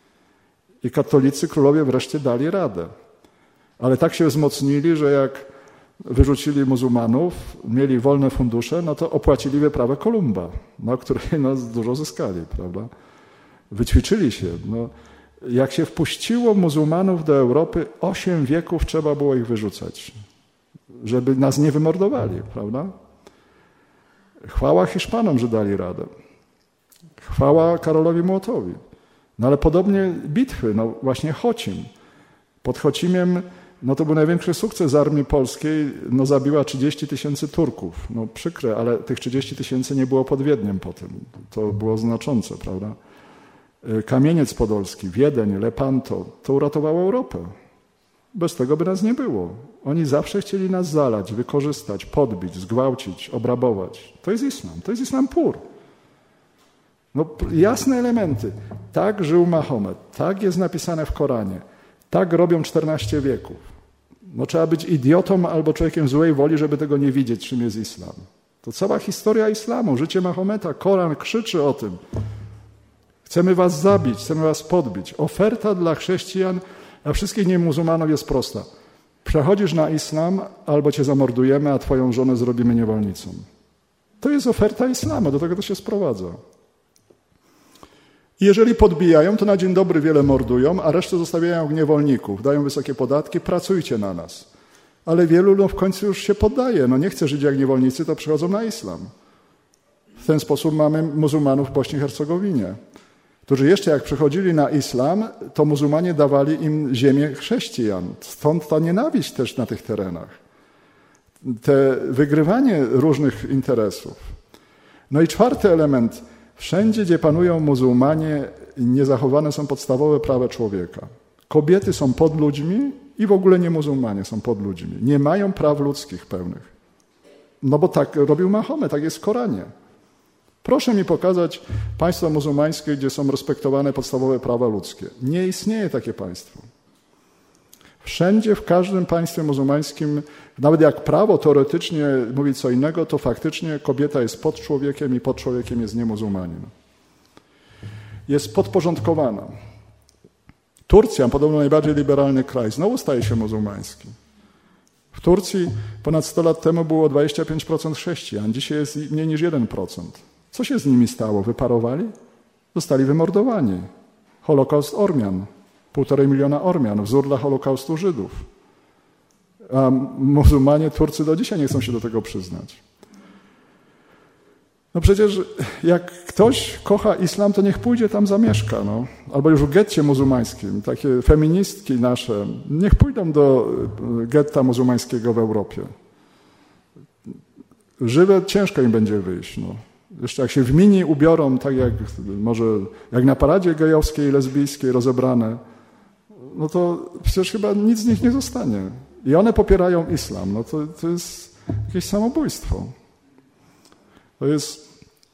I katolicy królowie wreszcie dali radę. Ale tak się wzmocnili, że jak wyrzucili muzułmanów, mieli wolne fundusze, no to opłacili wyprawę Kolumba, na której no, dużo zyskali, prawda? Wyćwiczyli się. No, jak się wpuściło muzułmanów do Europy, osiem wieków trzeba było ich wyrzucać, żeby nas nie wymordowali, prawda? Chwała Hiszpanom, że dali radę. Chwała Karolowi Młottowi. No ale podobnie bitwy, no właśnie Chocim. Pod Chocimiem, no to był największy sukces armii polskiej, no zabiła trzydzieści tysięcy Turków. No przykre, ale tych trzydzieści tysięcy nie było pod Wiedniem potem. To było znaczące, prawda? Kamieniec Podolski, Wiedeń, Lepanto, to uratowało Europę. Bez tego by nas nie było. Oni zawsze chcieli nas zalać, wykorzystać, podbić, zgwałcić, obrabować. To jest islam, to jest islam pur. No, jasne elementy. Tak żył Mahomet, tak jest napisane w Koranie, tak robią czternaście wieków. No, trzeba być idiotą albo człowiekiem złej woli, żeby tego nie widzieć, czym jest islam. To cała historia islamu, życie Mahometa, Koran krzyczy o tym. Chcemy was zabić, chcemy was podbić. Oferta dla chrześcijan, a wszystkich niemuzułmanów jest prosta. Przechodzisz na islam, albo cię zamordujemy, a twoją żonę zrobimy niewolnicą. To jest oferta islamu, do tego to się sprowadza. I jeżeli podbijają, to na dzień dobry wiele mordują, a resztę zostawiają niewolników, dają wysokie podatki, pracujcie na nas. Ale wielu no, w końcu już się poddaje. No nie chce żyć jak niewolnicy, to przechodzą na islam. W ten sposób mamy muzułmanów w Bośni i Hercegowinie, którzy jeszcze jak przechodzili na islam, to muzułmanie dawali im ziemię chrześcijan. Stąd ta nienawiść też na tych terenach. Te wygrywanie różnych interesów. No i czwarty element. Wszędzie, gdzie panują muzułmanie, niezachowane są podstawowe prawa człowieka. Kobiety są pod ludźmi i w ogóle nie muzułmanie są pod ludźmi. Nie mają praw ludzkich pełnych. No bo tak robił Mahomet, tak jest w Koranie. Proszę mi pokazać państwo muzułmańskie, gdzie są respektowane podstawowe prawa ludzkie. Nie istnieje takie państwo. Wszędzie, w każdym państwie muzułmańskim, nawet jak prawo teoretycznie mówi co innego, to faktycznie kobieta jest pod człowiekiem i pod człowiekiem jest niemuzułmanin. Jest podporządkowana. Turcja, podobno najbardziej liberalny kraj, znowu staje się muzułmański. W Turcji ponad sto lat temu było dwadzieścia pięć procent chrześcijan, dzisiaj jest mniej niż jeden procent. Co się z nimi stało? Wyparowali? Zostali wymordowani. Holokaust Ormian. Półtorej miliona Ormian. Wzór dla Holokaustu Żydów. A muzułmanie, Turcy do dzisiaj nie chcą się do tego przyznać. No przecież jak ktoś kocha islam, to niech pójdzie tam zamieszka. No. Albo już w getcie muzułmańskim. Takie feministki nasze. Niech pójdą do getta muzułmańskiego w Europie. Żywe ciężko im będzie wyjść. No. Jeszcze jak się w mini ubiorą, tak jak może jak na paradzie gejowskiej, lesbijskiej rozebrane, no to przecież chyba nic z nich nie zostanie. I one popierają islam. No to, to jest jakieś samobójstwo. To jest...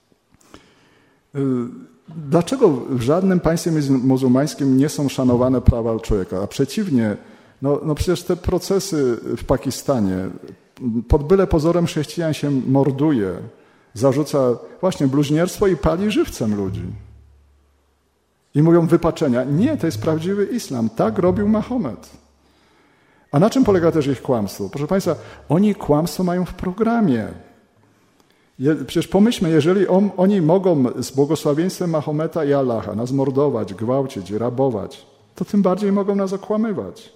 Dlaczego w żadnym państwie muzułmańskim nie są szanowane prawa człowieka? A przeciwnie, no, no przecież te procesy w Pakistanie, pod byle pozorem chrześcijan się morduje, zarzuca właśnie bluźnierstwo i pali żywcem ludzi. I mówią wypaczenia. Nie, to jest prawdziwy islam. Tak robił Mahomet. A na czym polega też ich kłamstwo? Proszę Państwa, oni kłamstwo mają w programie. Je, przecież pomyślmy, jeżeli on, oni mogą z błogosławieństwem Mahometa i Allaha nas mordować, gwałcić, rabować, to tym bardziej mogą nas okłamywać.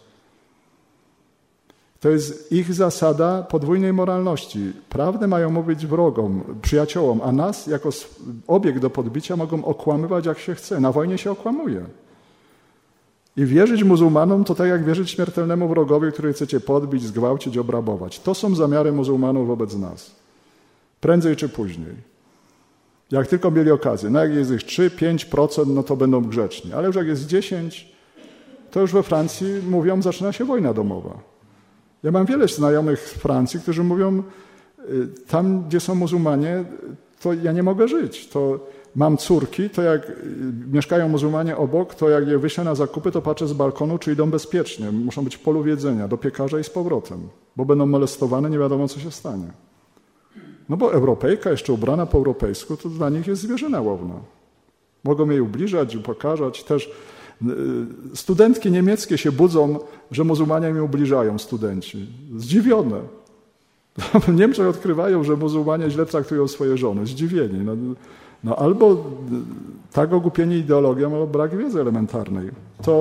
To jest ich zasada podwójnej moralności. Prawdę mają mówić wrogom, przyjaciołom, a nas jako obiekt do podbicia mogą okłamywać jak się chce. Na wojnie się okłamuje. I wierzyć muzułmanom to tak jak wierzyć śmiertelnemu wrogowi, który chcecie podbić, zgwałcić, obrabować. To są zamiary muzułmanów wobec nas. Prędzej czy później. Jak tylko mieli okazję. No jak jest ich trzy do pięciu procent, no to będą grzeczni. Ale już jak jest dziesięć, to już we Francji mówią, zaczyna się wojna domowa. Ja mam wiele znajomych w Francji, którzy mówią, tam gdzie są muzułmanie, to ja nie mogę żyć. To mam córki, to jak mieszkają muzułmanie obok, to jak je wyślę na zakupy, to patrzę z balkonu, czy idą bezpiecznie. Muszą być w polu jedzenia, do piekarza i z powrotem. Bo będą molestowane, nie wiadomo co się stanie. No bo Europejka, jeszcze ubrana po europejsku, to dla nich jest zwierzyna łowna. Mogą jej ubliżać, upokarzać. Też studentki niemieckie się budzą, że muzułmanie im ubliżają, studenci. Zdziwione. W Niemczech odkrywają, że muzułmanie źle traktują swoje żony. Zdziwieni. No, no albo tak ogłupieni ideologią, albo brak wiedzy elementarnej. To,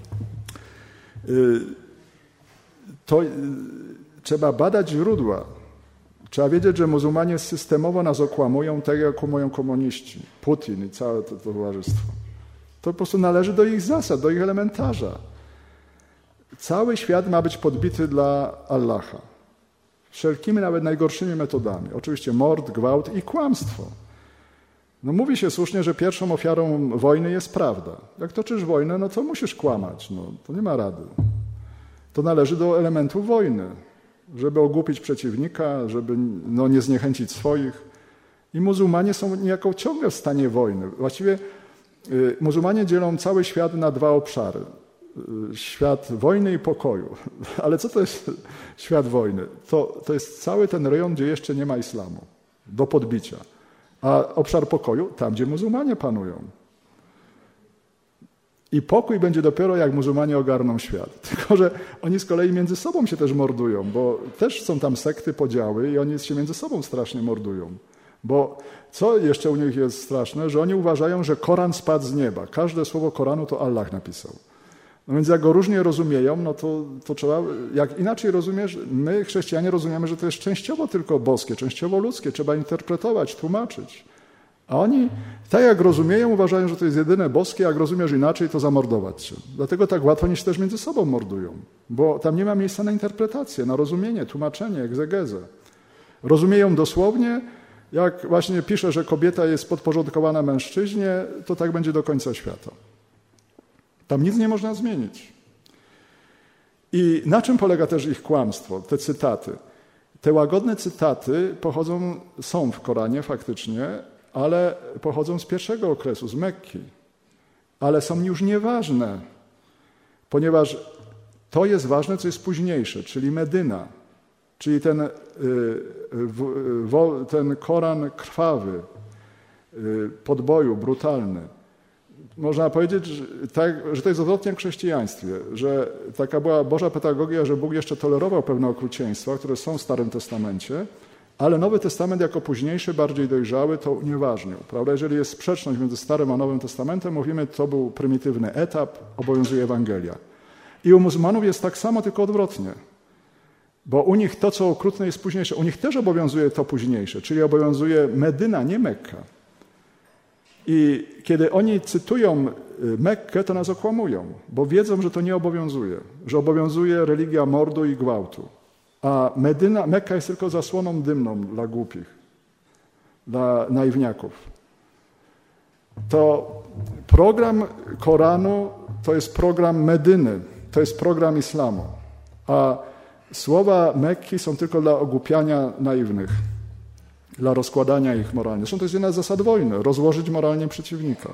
to trzeba badać źródła. Trzeba wiedzieć, że muzułmanie systemowo nas okłamują, tak jak okłamują komuniści, Putin i całe to, to towarzystwo. To po prostu należy do ich zasad, do ich elementarza. Cały świat ma być podbity dla Allaha. Wszelkimi, nawet najgorszymi metodami. Oczywiście mord, gwałt i kłamstwo. No mówi się słusznie, że pierwszą ofiarą wojny jest prawda. Jak toczysz wojnę, no to musisz kłamać. No, to nie ma rady. To należy do elementów wojny. Żeby ogłupić przeciwnika, żeby no, nie zniechęcić swoich. I muzułmanie są niejako ciągle w stanie wojny. Właściwie y, muzułmanie dzielą cały świat na dwa obszary. Y, świat wojny i pokoju. Ale co to jest świat wojny? To, to jest cały ten rejon, gdzie jeszcze nie ma islamu. Do podbicia. A obszar pokoju, tam gdzie muzułmanie panują. I pokój będzie dopiero jak muzułmanie ogarną świat. Tylko że oni z kolei między sobą się też mordują, bo też są tam sekty, podziały i oni się między sobą strasznie mordują. Bo co jeszcze u nich jest straszne, że oni uważają, że Koran spadł z nieba. Każde słowo Koranu to Allah napisał. No więc jak go różnie rozumieją, no to, to trzeba, jak inaczej rozumiesz, my chrześcijanie rozumiemy, że to jest częściowo tylko boskie, częściowo ludzkie, trzeba interpretować, tłumaczyć. A oni, tak jak rozumieją, uważają, że to jest jedyne boskie, jak rozumiesz inaczej, to zamordować się. Dlatego tak łatwo oni się też między sobą mordują, bo tam nie ma miejsca na interpretację, na rozumienie, tłumaczenie, egzegezę. Rozumieją dosłownie, jak właśnie pisze, że kobieta jest podporządkowana mężczyźnie, to tak będzie do końca świata. Tam nic nie można zmienić. I na czym polega też ich kłamstwo, te cytaty? Te łagodne cytaty pochodzą, są w Koranie faktycznie, ale pochodzą z pierwszego okresu, z Mekki. Ale są już nieważne, ponieważ to jest ważne, co jest późniejsze, czyli Medyna, czyli ten, ten Koran krwawy, podboju, brutalny. Można powiedzieć, że, tak, że to jest odwrotnie jak w chrześcijaństwie, że taka była Boża pedagogia, że Bóg jeszcze tolerował pewne okrucieństwa, które są w Starym Testamencie, Ale Nowy Testament jako późniejszy, bardziej dojrzały, to unieważnił. Prawda? Jeżeli jest sprzeczność między Starym a Nowym Testamentem, mówimy, to był prymitywny etap, obowiązuje Ewangelia. I u muzułmanów jest tak samo, tylko odwrotnie. Bo u nich to, co okrutne, jest późniejsze. U nich też obowiązuje to późniejsze, czyli obowiązuje Medyna, nie Mekka. I kiedy oni cytują Mekkę, to nas okłamują, bo wiedzą, że to nie obowiązuje, że obowiązuje religia mordu i gwałtu. A Medyna, Mekka jest tylko zasłoną dymną dla głupich, dla naiwniaków. To program Koranu to jest program Medyny, to jest program islamu. A słowa Mekki są tylko dla ogłupiania naiwnych, dla rozkładania ich moralnie. Zresztą to jest jedna z zasad wojny, rozłożyć moralnie przeciwnika.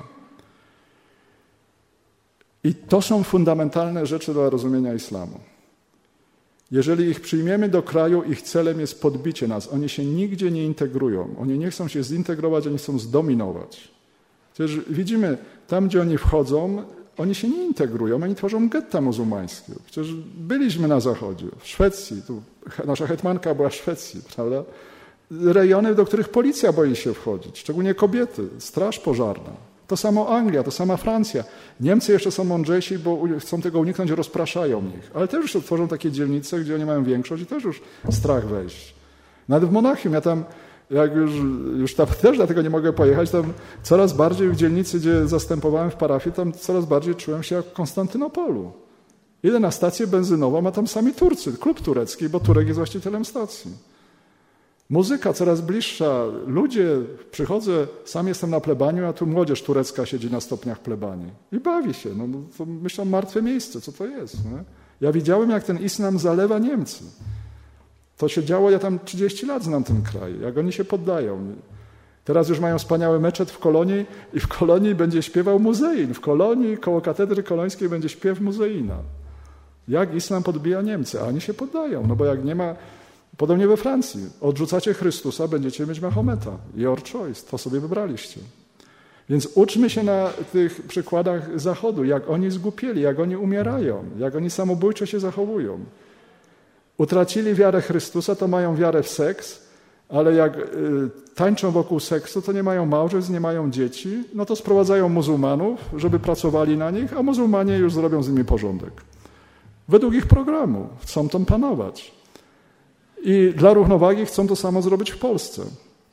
I to są fundamentalne rzeczy dla rozumienia islamu. Jeżeli ich przyjmiemy do kraju, ich celem jest podbicie nas. Oni się nigdzie nie integrują. Oni nie chcą się zintegrować, oni chcą zdominować. Przecież widzimy, tam gdzie oni wchodzą, oni się nie integrują, oni tworzą getta muzułmańskie. Przecież byliśmy na Zachodzie, w Szwecji, tu nasza hetmanka była w Szwecji, prawda? Rejony, do których policja boi się wchodzić, szczególnie kobiety, straż pożarna. To samo Anglia, to sama Francja. Niemcy jeszcze są mądrzejsi, bo chcą tego uniknąć, rozpraszają ich. Ale też już tworzą takie dzielnice, gdzie oni mają większość i też już strach wejść. Nawet w Monachium, ja tam, jak już, już tam też dlatego nie mogę pojechać, tam coraz bardziej w dzielnicy, gdzie zastępowałem w parafii, tam coraz bardziej czułem się jak w Konstantynopolu. Idę na stację benzynową, a tam sami Turcy, klub turecki, bo Turek jest właścicielem stacji. Muzyka coraz bliższa, ludzie, przychodzę, sam jestem na plebaniu, a tu młodzież turecka siedzi na stopniach plebanii i bawi się. No, to myślą, martwe miejsce, co to jest? Nie? Ja widziałem, jak ten islam zalewa Niemcy. To się działo, ja tam trzydzieści lat znam ten kraj, jak oni się poddają. Teraz już mają wspaniały meczet w Kolonii i w Kolonii będzie śpiewał muzein. W Kolonii, koło katedry kolońskiej będzie śpiew muzeina. Jak islam podbija Niemcy, a oni się poddają, no bo jak nie ma... Podobnie we Francji. Odrzucacie Chrystusa, będziecie mieć Mahometa. Your choice. To sobie wybraliście. Więc uczmy się na tych przykładach Zachodu, jak oni zgłupieli, jak oni umierają, jak oni samobójczo się zachowują. Utracili wiarę Chrystusa, to mają wiarę w seks, ale jak y, tańczą wokół seksu, to nie mają małżeństw, nie mają dzieci, no to sprowadzają muzułmanów, żeby pracowali na nich, a muzułmanie już zrobią z nimi porządek. Według ich programu chcą tam panować. I dla równowagi chcą to samo zrobić w Polsce.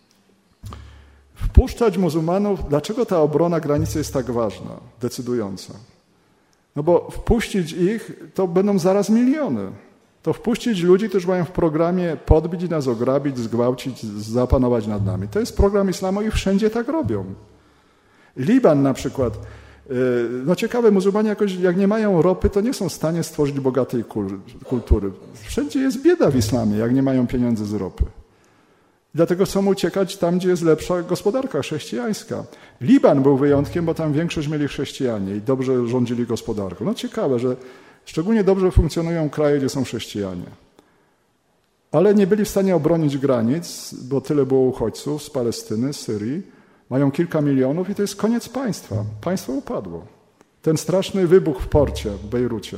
Wpuszczać muzułmanów, dlaczego ta obrona granicy jest tak ważna, decydująca? No bo wpuścić ich, to będą zaraz miliony. To wpuścić ludzi, którzy mają w programie podbić nas, ograbić, zgwałcić, zapanować nad nami. To jest program islamu i wszędzie tak robią. Liban na przykład. No ciekawe, muzułmanie jakoś, jak nie mają ropy, to nie są w stanie stworzyć bogatej kultury. Wszędzie jest bieda w islamie, jak nie mają pieniędzy z ropy. Dlatego chcą uciekać tam, gdzie jest lepsza gospodarka chrześcijańska. Liban był wyjątkiem, bo tam większość mieli chrześcijanie i dobrze rządzili gospodarką. No ciekawe, że szczególnie dobrze funkcjonują kraje, gdzie są chrześcijanie. Ale nie byli w stanie obronić granic, bo tyle było uchodźców z Palestyny, z Syrii. Mają kilka milionów i to jest koniec państwa. Państwo upadło. Ten straszny wybuch w porcie w Bejrucie.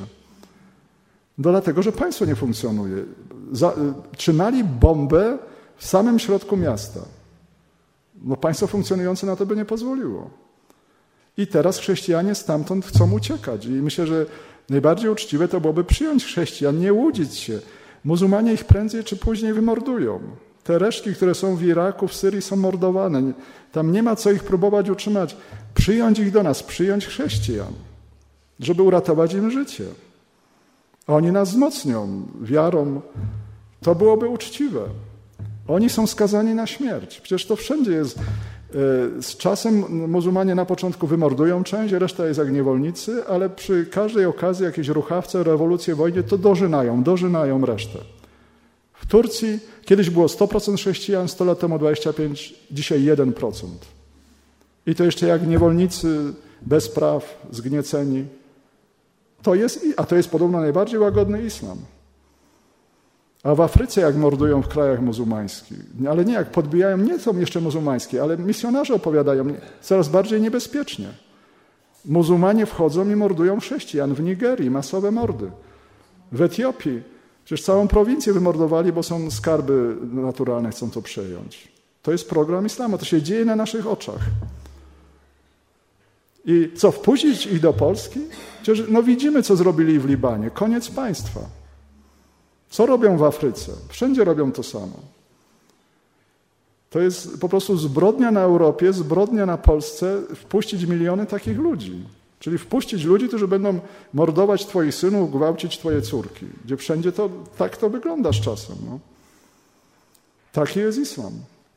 No dlatego, że państwo nie funkcjonuje. Za, trzymali bombę w samym środku miasta. No państwo funkcjonujące na to by nie pozwoliło. I teraz chrześcijanie stamtąd chcą uciekać. I myślę, że najbardziej uczciwe to byłoby przyjąć chrześcijan, nie łudzić się. Muzułmanie ich prędzej czy później wymordują. Te resztki, które są w Iraku, w Syrii, są mordowane. Tam nie ma co ich próbować utrzymać. Przyjąć ich do nas, przyjąć chrześcijan, żeby uratować im życie. A oni nas wzmocnią wiarą. To byłoby uczciwe. Oni są skazani na śmierć. Przecież to wszędzie jest. Z czasem muzułmanie na początku wymordują część, reszta jest jak niewolnicy, ale przy każdej okazji jakieś ruchawce, rewolucje, wojnie, to dożynają, dożynają resztę. W Turcji kiedyś było sto procent chrześcijan, sto lat temu dwadzieścia pięć, dzisiaj jeden procent. I to jeszcze jak niewolnicy, bez praw, zgnieceni. To jest, a to jest podobno najbardziej łagodny islam. A w Afryce jak mordują w krajach muzułmańskich, ale nie jak podbijają, nie są jeszcze muzułmańskie, ale misjonarze opowiadają, coraz bardziej niebezpiecznie. Muzułmanie wchodzą i mordują chrześcijan. W Nigerii masowe mordy. W Etiopii. Przecież całą prowincję wymordowali, bo są skarby naturalne, chcą to przejąć. To jest program islamu, to się dzieje na naszych oczach. I co, wpuścić ich do Polski? Przecież no widzimy, co zrobili w Libanie. Koniec państwa. Co robią w Afryce? Wszędzie robią to samo. To jest po prostu zbrodnia na Europie, zbrodnia na Polsce, wpuścić miliony takich ludzi. Czyli wpuścić ludzi, którzy będą mordować twoich synów, gwałcić twoje córki. Gdzie wszędzie to, tak to wygląda z czasem. No. Taki jest islam.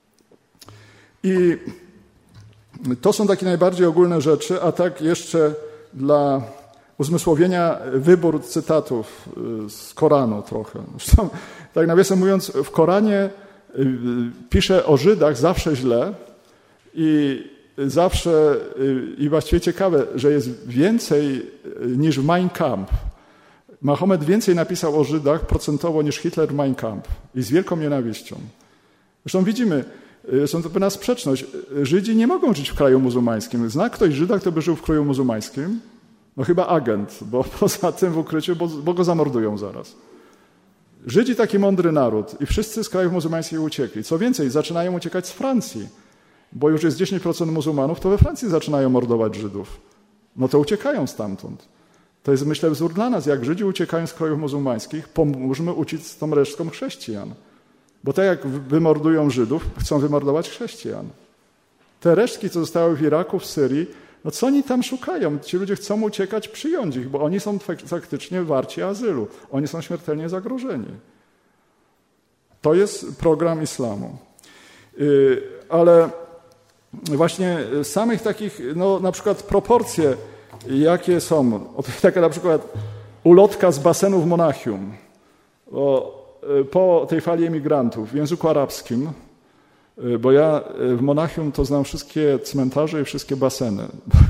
I to są takie najbardziej ogólne rzeczy, a tak jeszcze dla uzmysłowienia wybór cytatów z Koranu trochę. Zresztą, tak nawiasem mówiąc, w Koranie pisze o Żydach zawsze źle i zawsze, i właściwie ciekawe, że jest więcej niż w Mein Kampf. Mahomet więcej napisał o Żydach procentowo niż Hitler w Mein Kampf i z wielką nienawiścią. Zresztą widzimy, są to pewna sprzeczność. Żydzi nie mogą żyć w kraju muzułmańskim. Zna ktoś Żyda, kto by żył w kraju muzułmańskim? No chyba agent, bo poza tym w ukryciu, bo, bo go zamordują zaraz. Żydzi taki mądry naród i wszyscy z krajów muzułmańskich uciekli. Co więcej, zaczynają uciekać z Francji, bo już jest dziesięć procent muzułmanów, to we Francji zaczynają mordować Żydów. No to uciekają stamtąd. To jest, myślę, wzór dla nas. Jak Żydzi uciekają z krajów muzułmańskich, pomóżmy uciec z tą resztką chrześcijan. Bo tak jak wymordują Żydów, chcą wymordować chrześcijan. Te resztki, co zostały w Iraku, w Syrii, no co oni tam szukają? Ci ludzie chcą uciekać, przyjąć ich, bo oni są faktycznie warci azylu. Oni są śmiertelnie zagrożeni. To jest program islamu. Ale właśnie samych takich, no na przykład proporcje, jakie są, taka na przykład ulotka z basenu w Monachium, bo po tej fali emigrantów w języku arabskim, bo ja w Monachium to znam wszystkie cmentarze i wszystkie baseny.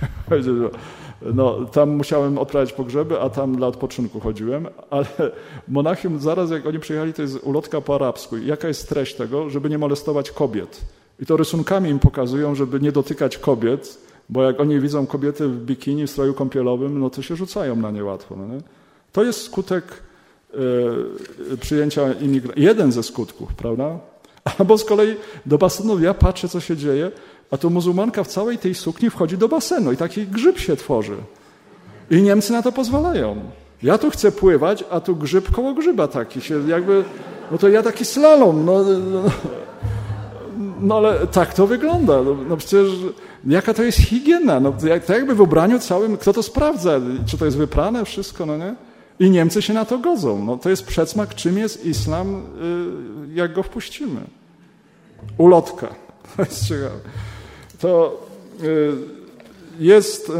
No, tam musiałem odprawiać pogrzeby, a tam dla odpoczynku chodziłem, ale w Monachium zaraz jak oni przyjechali, to jest ulotka po arabsku. I jaka jest treść tego? Żeby nie molestować kobiet. I to rysunkami im pokazują, żeby nie dotykać kobiet, bo jak oni widzą kobiety w bikini, w stroju kąpielowym, no to się rzucają na nie łatwo. No nie? To jest skutek y, przyjęcia imigrantów. Jeden ze skutków, prawda? Albo z kolei do basenu, ja patrzę, co się dzieje, a tu muzułmanka w całej tej sukni wchodzi do basenu i taki grzyb się tworzy. I Niemcy na to pozwalają. Ja tu chcę pływać, a tu grzyb koło grzyba taki się jakby, no to ja taki slalom, no, no, no ale tak to wygląda. No, no przecież jaka to jest higiena? No, jak, tak jakby w ubraniu całym, kto to sprawdza? Czy to jest wyprane wszystko, no nie? I Niemcy się na to godzą. No, to jest przedsmak, czym jest islam, jak go wpuścimy. Ulotka. To jest ciekawe. To jest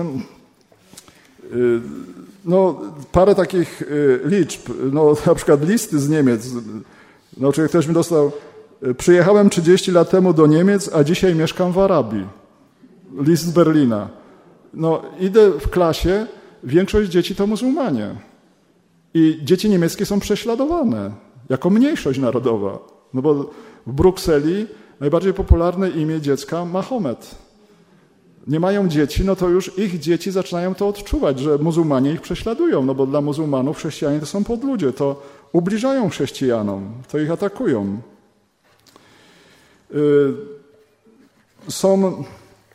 no, parę takich liczb. No, na przykład listy z Niemiec. No, czyli ktoś mi dostał, przyjechałem trzydzieści lat temu do Niemiec, a dzisiaj mieszkam w Arabii. List z Berlina. No, idę w klasie, większość dzieci to muzułmanie. I dzieci niemieckie są prześladowane jako mniejszość narodowa. No bo w Brukseli najbardziej popularne imię dziecka Mahomet. Nie mają dzieci, no to już ich dzieci zaczynają to odczuwać, że muzułmanie ich prześladują, no bo dla muzułmanów chrześcijanie to są podludzie, to ubliżają chrześcijanom, to ich atakują. Są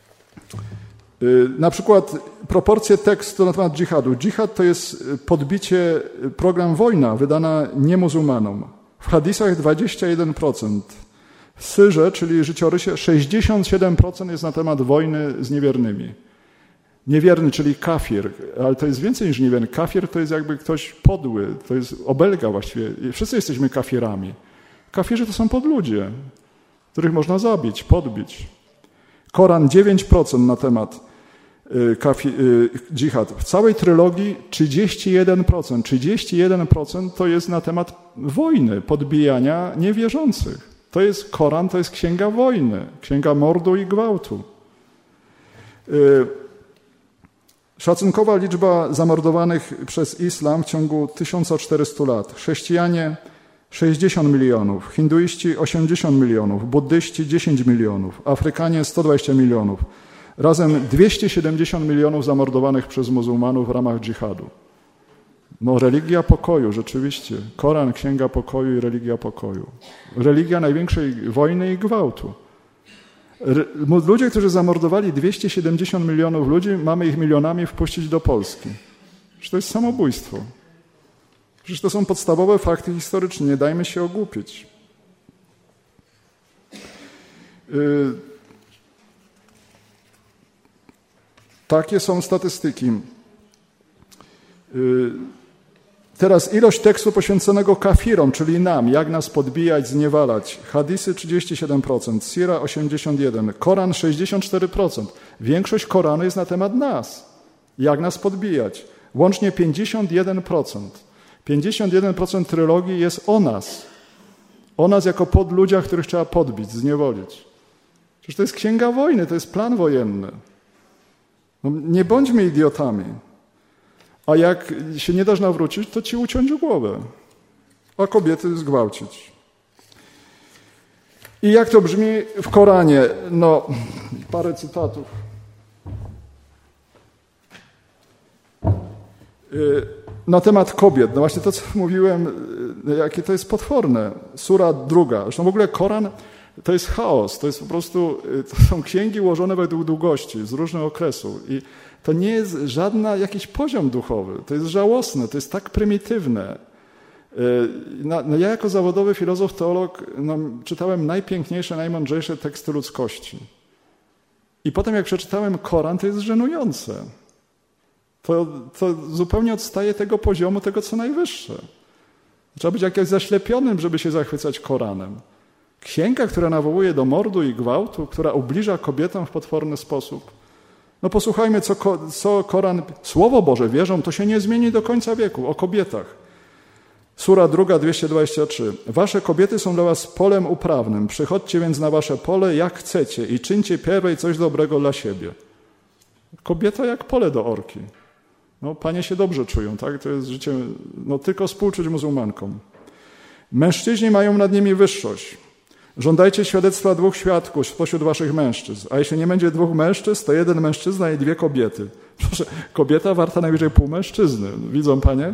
na przykład proporcje tekstu na temat dżihadu. Dżihad to jest podbicie, program wojna wydana niemuzułmanom. W hadisach dwadzieścia jeden procent. W syrze, czyli życiorysie, sześćdziesiąt siedem procent jest na temat wojny z niewiernymi. Niewierny, czyli kafir, ale to jest więcej niż niewierny. Kafir to jest jakby ktoś podły, to jest obelga właściwie. Wszyscy jesteśmy kafirami. Kafirzy to są podludzie, których można zabić, podbić. Koran dziewięć procent na temat kafi, dżihad. W całej trylogii trzydzieści jeden procent. trzydzieści jeden procent to jest na temat wojny, podbijania niewierzących. To jest Koran, to jest księga wojny, księga mordu i gwałtu. Szacunkowa liczba zamordowanych przez islam w ciągu tysiąc czterysta lat. Chrześcijanie sześćdziesiąt milionów, hinduiści osiemdziesiąt milionów, buddyści dziesięć milionów, Afrykanie sto dwadzieścia milionów. Razem dwieście siedemdziesiąt milionów zamordowanych przez muzułmanów w ramach dżihadu. No religia pokoju, rzeczywiście. Koran, księga pokoju i religia pokoju. Religia największej wojny i gwałtu. Ludzie, którzy zamordowali dwieście siedemdziesiąt milionów ludzi, mamy ich milionami wpuścić do Polski. Przecież to jest samobójstwo. Przecież to są podstawowe fakty historyczne, nie dajmy się ogłupić. Yy, takie są statystyki. Yy, teraz ilość tekstu poświęconego kafirom, czyli nam, jak nas podbijać, zniewalać. Hadisy trzydzieści siedem procent, Sira osiemdziesiąt jeden procent, Koran sześćdziesiąt cztery procent. Większość Koranu jest na temat nas, jak nas podbijać. Łącznie pięćdziesiąt jeden procent. pięćdziesiąt jeden procent trylogii jest o nas. O nas jako podludziach, których trzeba podbić, zniewolić. Przecież to jest księga wojny, to jest plan wojenny. No, nie bądźmy idiotami. A jak się nie dasz nawrócić, to ci uciąć głowę. A kobiety zgwałcić. I jak to brzmi w Koranie? No, parę cytatów. Na temat kobiet. No właśnie to, co mówiłem, jakie to jest potworne. Sura druga. Zresztą w ogóle Koran to jest chaos. To jest po prostu, to są księgi ułożone według długości, z różnego okresu. I to nie jest żaden jakiś poziom duchowy. To jest żałosne, to jest tak prymitywne. No, no ja jako zawodowy filozof, teolog no, czytałem najpiękniejsze, najmądrzejsze teksty ludzkości. I potem jak przeczytałem Koran, to jest żenujące. To, to zupełnie odstaje tego poziomu, tego co najwyższe. Trzeba być jakimś zaślepionym, żeby się zachwycać Koranem. Księga, która nawołuje do mordu i gwałtu, która ubliża kobietom w potworny sposób. No posłuchajmy, co, co Koran, Słowo Boże, wierzą, to się nie zmieni do końca wieku, o kobietach. Sura druga, dwieście dwadzieścia trzy. Wasze kobiety są dla was polem uprawnym. Przychodźcie więc na wasze pole, jak chcecie i czyńcie pierwej coś dobrego dla siebie. Kobieta jak pole do orki. No, panie się dobrze czują, tak? To jest życie, no tylko współczuć muzułmankom. Mężczyźni mają nad nimi wyższość. Żądajcie świadectwa dwóch świadków spośród waszych mężczyzn. A jeśli nie będzie dwóch mężczyzn, to jeden mężczyzna i dwie kobiety. Proszę, kobieta warta najwyżej pół mężczyzny. Widzą panie?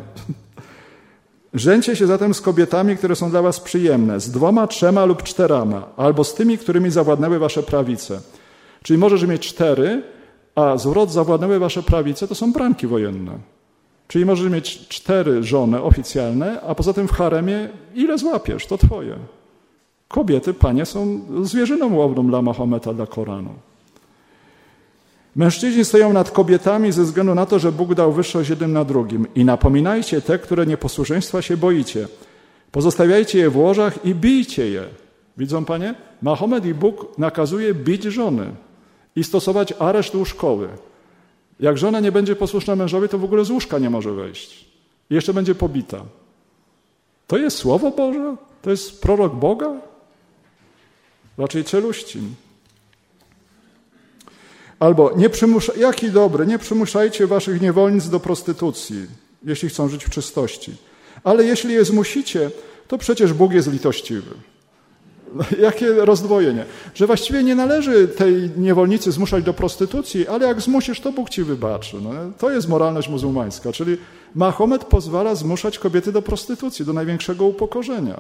Żeńcie się zatem z kobietami, które są dla was przyjemne, z dwoma, trzema lub czterema, albo z tymi, którymi zawładnęły wasze prawice. Czyli możesz mieć cztery, a zwrot zawładnęły wasze prawice, to są branki wojenne. Czyli możesz mieć cztery żony oficjalne, a poza tym w haremie ile złapiesz, to twoje. Kobiety, panie, są zwierzyną łowną dla Mahometa, dla Koranu. Mężczyźni stoją nad kobietami ze względu na to, że Bóg dał wyższość jednym na drugim. I napominajcie te, które nieposłuszeństwa się boicie. Pozostawiajcie je w łożach i bijcie je. Widzą panie? Mahomet i Bóg nakazuje bić żony i stosować areszt łóżkowy. Jak żona nie będzie posłuszna mężowi, to w ogóle z łóżka nie może wejść. I jeszcze będzie pobita. To jest Słowo Boże? To jest prorok Boga? Raczej czeluści. Albo, nie przymusza, jaki dobry, nie przymuszajcie waszych niewolnic do prostytucji, jeśli chcą żyć w czystości. Ale jeśli je zmusicie, to przecież Bóg jest litościwy. Jakie rozdwojenie. Że właściwie nie należy tej niewolnicy zmuszać do prostytucji, ale jak zmusisz, to Bóg ci wybaczy. No, to jest moralność muzułmańska. Czyli Mahomet pozwala zmuszać kobiety do prostytucji, do największego upokorzenia.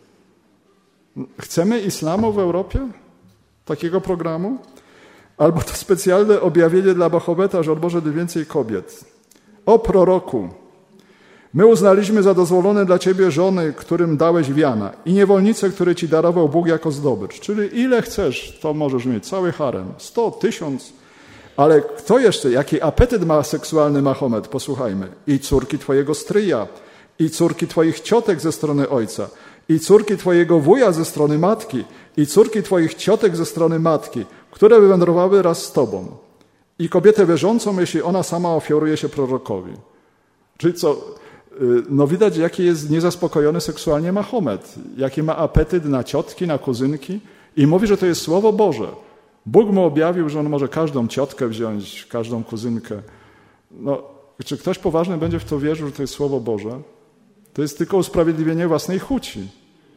Chcemy islamu w Europie? Takiego programu? Albo to specjalne objawienie dla Mahometa, że on może więcej kobiet. O proroku, my uznaliśmy za dozwolone dla ciebie żony, którym dałeś wiana i niewolnice, które ci darował Bóg jako zdobycz. Czyli ile chcesz, to możesz mieć, cały harem, sto, tysiąc. Ale kto jeszcze, jaki apetyt ma seksualny Mahomet? Posłuchajmy. I córki twojego stryja, i córki twoich ciotek ze strony ojca, i córki twojego wuja ze strony matki, i córki twoich ciotek ze strony matki, które wywędrowały raz z tobą. I kobietę wierzącą, jeśli ona sama ofiaruje się prorokowi. Czyli co, no widać, jaki jest niezaspokojony seksualnie Mahomet, jaki ma apetyt na ciotki, na kuzynki i mówi, że to jest Słowo Boże. Bóg mu objawił, że on może każdą ciotkę wziąć, każdą kuzynkę. No, czy ktoś poważny będzie w to wierzył, że to jest Słowo Boże? To jest tylko usprawiedliwienie własnej chuci.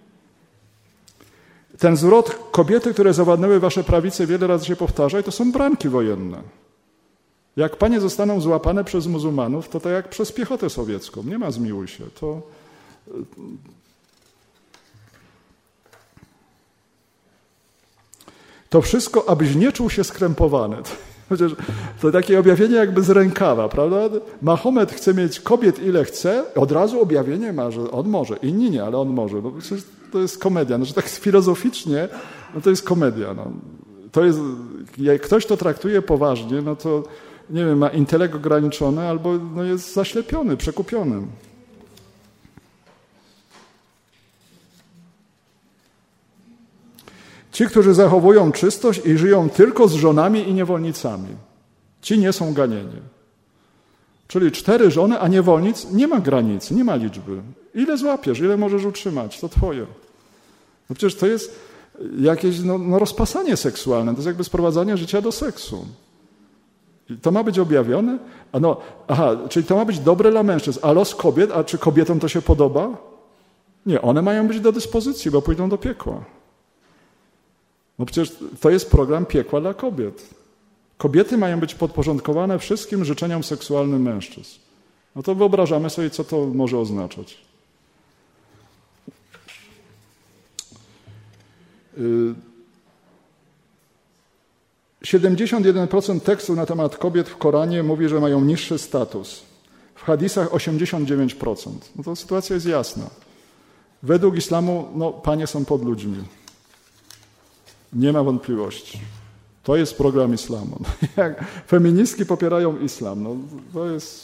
Ten zwrot kobiety, które zawładnęły wasze prawice, wiele razy się powtarza i to są branki wojenne. Jak panie zostaną złapane przez muzułmanów, to tak jak przez piechotę sowiecką. Nie ma zmiłuj się. To... To wszystko, abyś nie czuł się skrępowany. Chociaż to takie objawienie jakby z rękawa, prawda? Mahomet chce mieć kobiet ile chce, od razu objawienie ma, że on może, inni nie, ale on może. No przecież to jest komedia. Znaczy tak filozoficznie, no to jest komedia. No. To jest, jak ktoś to traktuje poważnie, no to nie wiem, ma intelekt ograniczony albo no jest zaślepiony, przekupiony. Ci, którzy zachowują czystość i żyją tylko z żonami i niewolnicami, ci nie są ganieni. Czyli cztery żony, a niewolnic nie ma granicy, nie ma liczby. Ile złapiesz, ile możesz utrzymać, to twoje. No przecież to jest jakieś no, no rozpasanie seksualne, to jest jakby sprowadzanie życia do seksu. I to ma być objawione? A no, aha, czyli to ma być dobre dla mężczyzn, a los kobiet, a czy kobietom to się podoba? Nie, one mają być do dyspozycji, bo pójdą do piekła. No przecież to jest program piekła dla kobiet. Kobiety mają być podporządkowane wszystkim życzeniom seksualnym mężczyzn. No to wyobrażamy sobie, co to może oznaczać. siedemdziesiąt jeden procent tekstu na temat kobiet w Koranie mówi, że mają niższy status. W hadisach osiemdziesiąt dziewięć procent. No to sytuacja jest jasna. Według islamu, no, panie są pod ludźmi. Nie ma wątpliwości. To jest program islamu. Jak feministki popierają islam. No, to jest...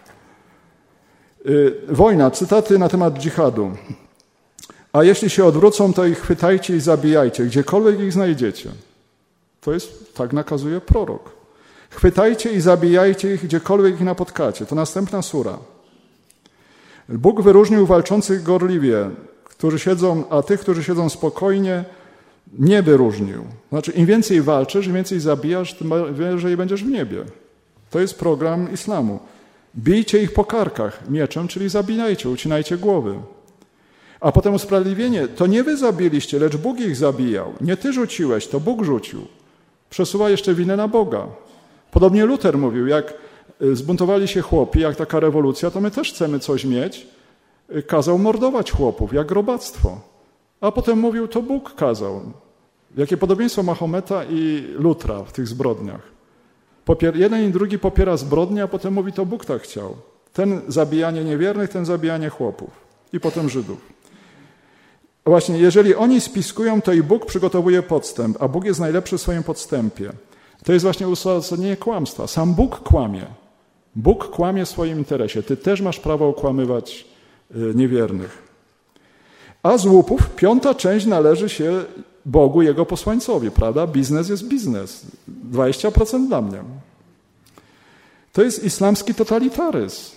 Yy, wojna, cytaty na temat dżihadu. A jeśli się odwrócą, to ich chwytajcie i zabijajcie, gdziekolwiek ich znajdziecie. To jest, tak nakazuje prorok. Chwytajcie i zabijajcie ich, gdziekolwiek ich napotkacie. To następna sura. Bóg wyróżnił walczących gorliwie, którzy siedzą, a tych, którzy siedzą spokojnie, nie wyróżnił. Znaczy, im więcej walczysz, im więcej zabijasz, tym wyżej będziesz w niebie. To jest program islamu. Bijcie ich po karkach mieczem, czyli zabijajcie, ucinajcie głowy. A potem usprawiedliwienie. To nie wy zabiliście, lecz Bóg ich zabijał. Nie ty rzuciłeś, to Bóg rzucił. Przesuwa jeszcze winę na Boga. Podobnie Luter mówił, jak zbuntowali się chłopi, jak taka rewolucja, to my też chcemy coś mieć. Kazał mordować chłopów, jak robactwo. A potem mówił, to Bóg kazał. Jakie podobieństwo Mahometa i Lutra w tych zbrodniach. Popier- jeden i drugi popiera zbrodnię, a potem mówi, to Bóg tak chciał. Ten zabijanie niewiernych, ten zabijanie chłopów. I potem Żydów. Właśnie, jeżeli oni spiskują, to i Bóg przygotowuje podstęp, a Bóg jest najlepszy w swoim podstępie. To jest właśnie uzasadnienie kłamstwa. Sam Bóg kłamie. Bóg kłamie w swoim interesie. Ty też masz prawo okłamywać niewiernych. A z łupów piąta część należy się Bogu, Jego posłańcowi, prawda? Biznes jest biznes. dwadzieścia procent dla mnie. To jest islamski totalitaryzm.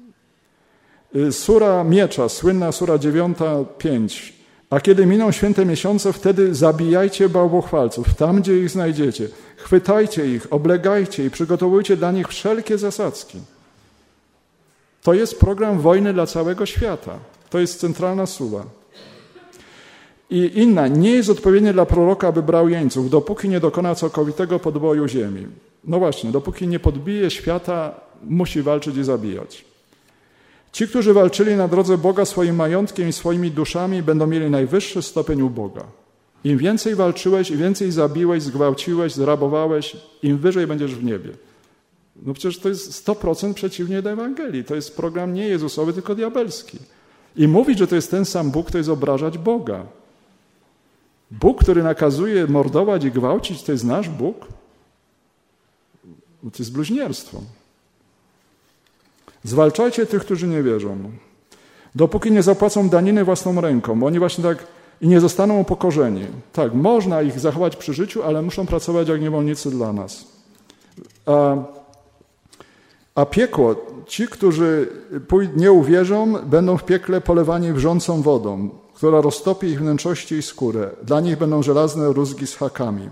Sura Miecza, słynna sura dziewiąta, pięć. A kiedy miną święte miesiące, wtedy zabijajcie bałwochwalców, tam gdzie ich znajdziecie. Chwytajcie ich, oblegajcie i przygotowujcie dla nich wszelkie zasadzki. To jest program wojny dla całego świata. To jest centralna sura. I inna, nie jest odpowiednie dla proroka, aby brał jeńców, dopóki nie dokona całkowitego podboju ziemi. No właśnie, dopóki nie podbije świata, musi walczyć i zabijać. Ci, którzy walczyli na drodze Boga swoim majątkiem i swoimi duszami, będą mieli najwyższy stopień u Boga. Im więcej walczyłeś, im więcej zabiłeś, zgwałciłeś, zrabowałeś, im wyżej będziesz w niebie. No przecież to jest sto procent przeciwnie do Ewangelii. To jest program nie Jezusowy, tylko diabelski. I mówić, że to jest ten sam Bóg, to jest obrażać Boga. Bóg, który nakazuje mordować i gwałcić, to jest nasz Bóg? To jest bluźnierstwo. Zwalczajcie tych, którzy nie wierzą. Dopóki nie zapłacą daniny własną ręką, bo oni właśnie tak i nie zostaną upokorzeni. Tak, można ich zachować przy życiu, ale muszą pracować jak niewolnicy dla nas. A, a piekło, ci, którzy nie uwierzą, będą w piekle polewani wrzącą wodą, która roztopi ich wnętrzości i skórę. Dla nich będą żelazne rózgi z hakami.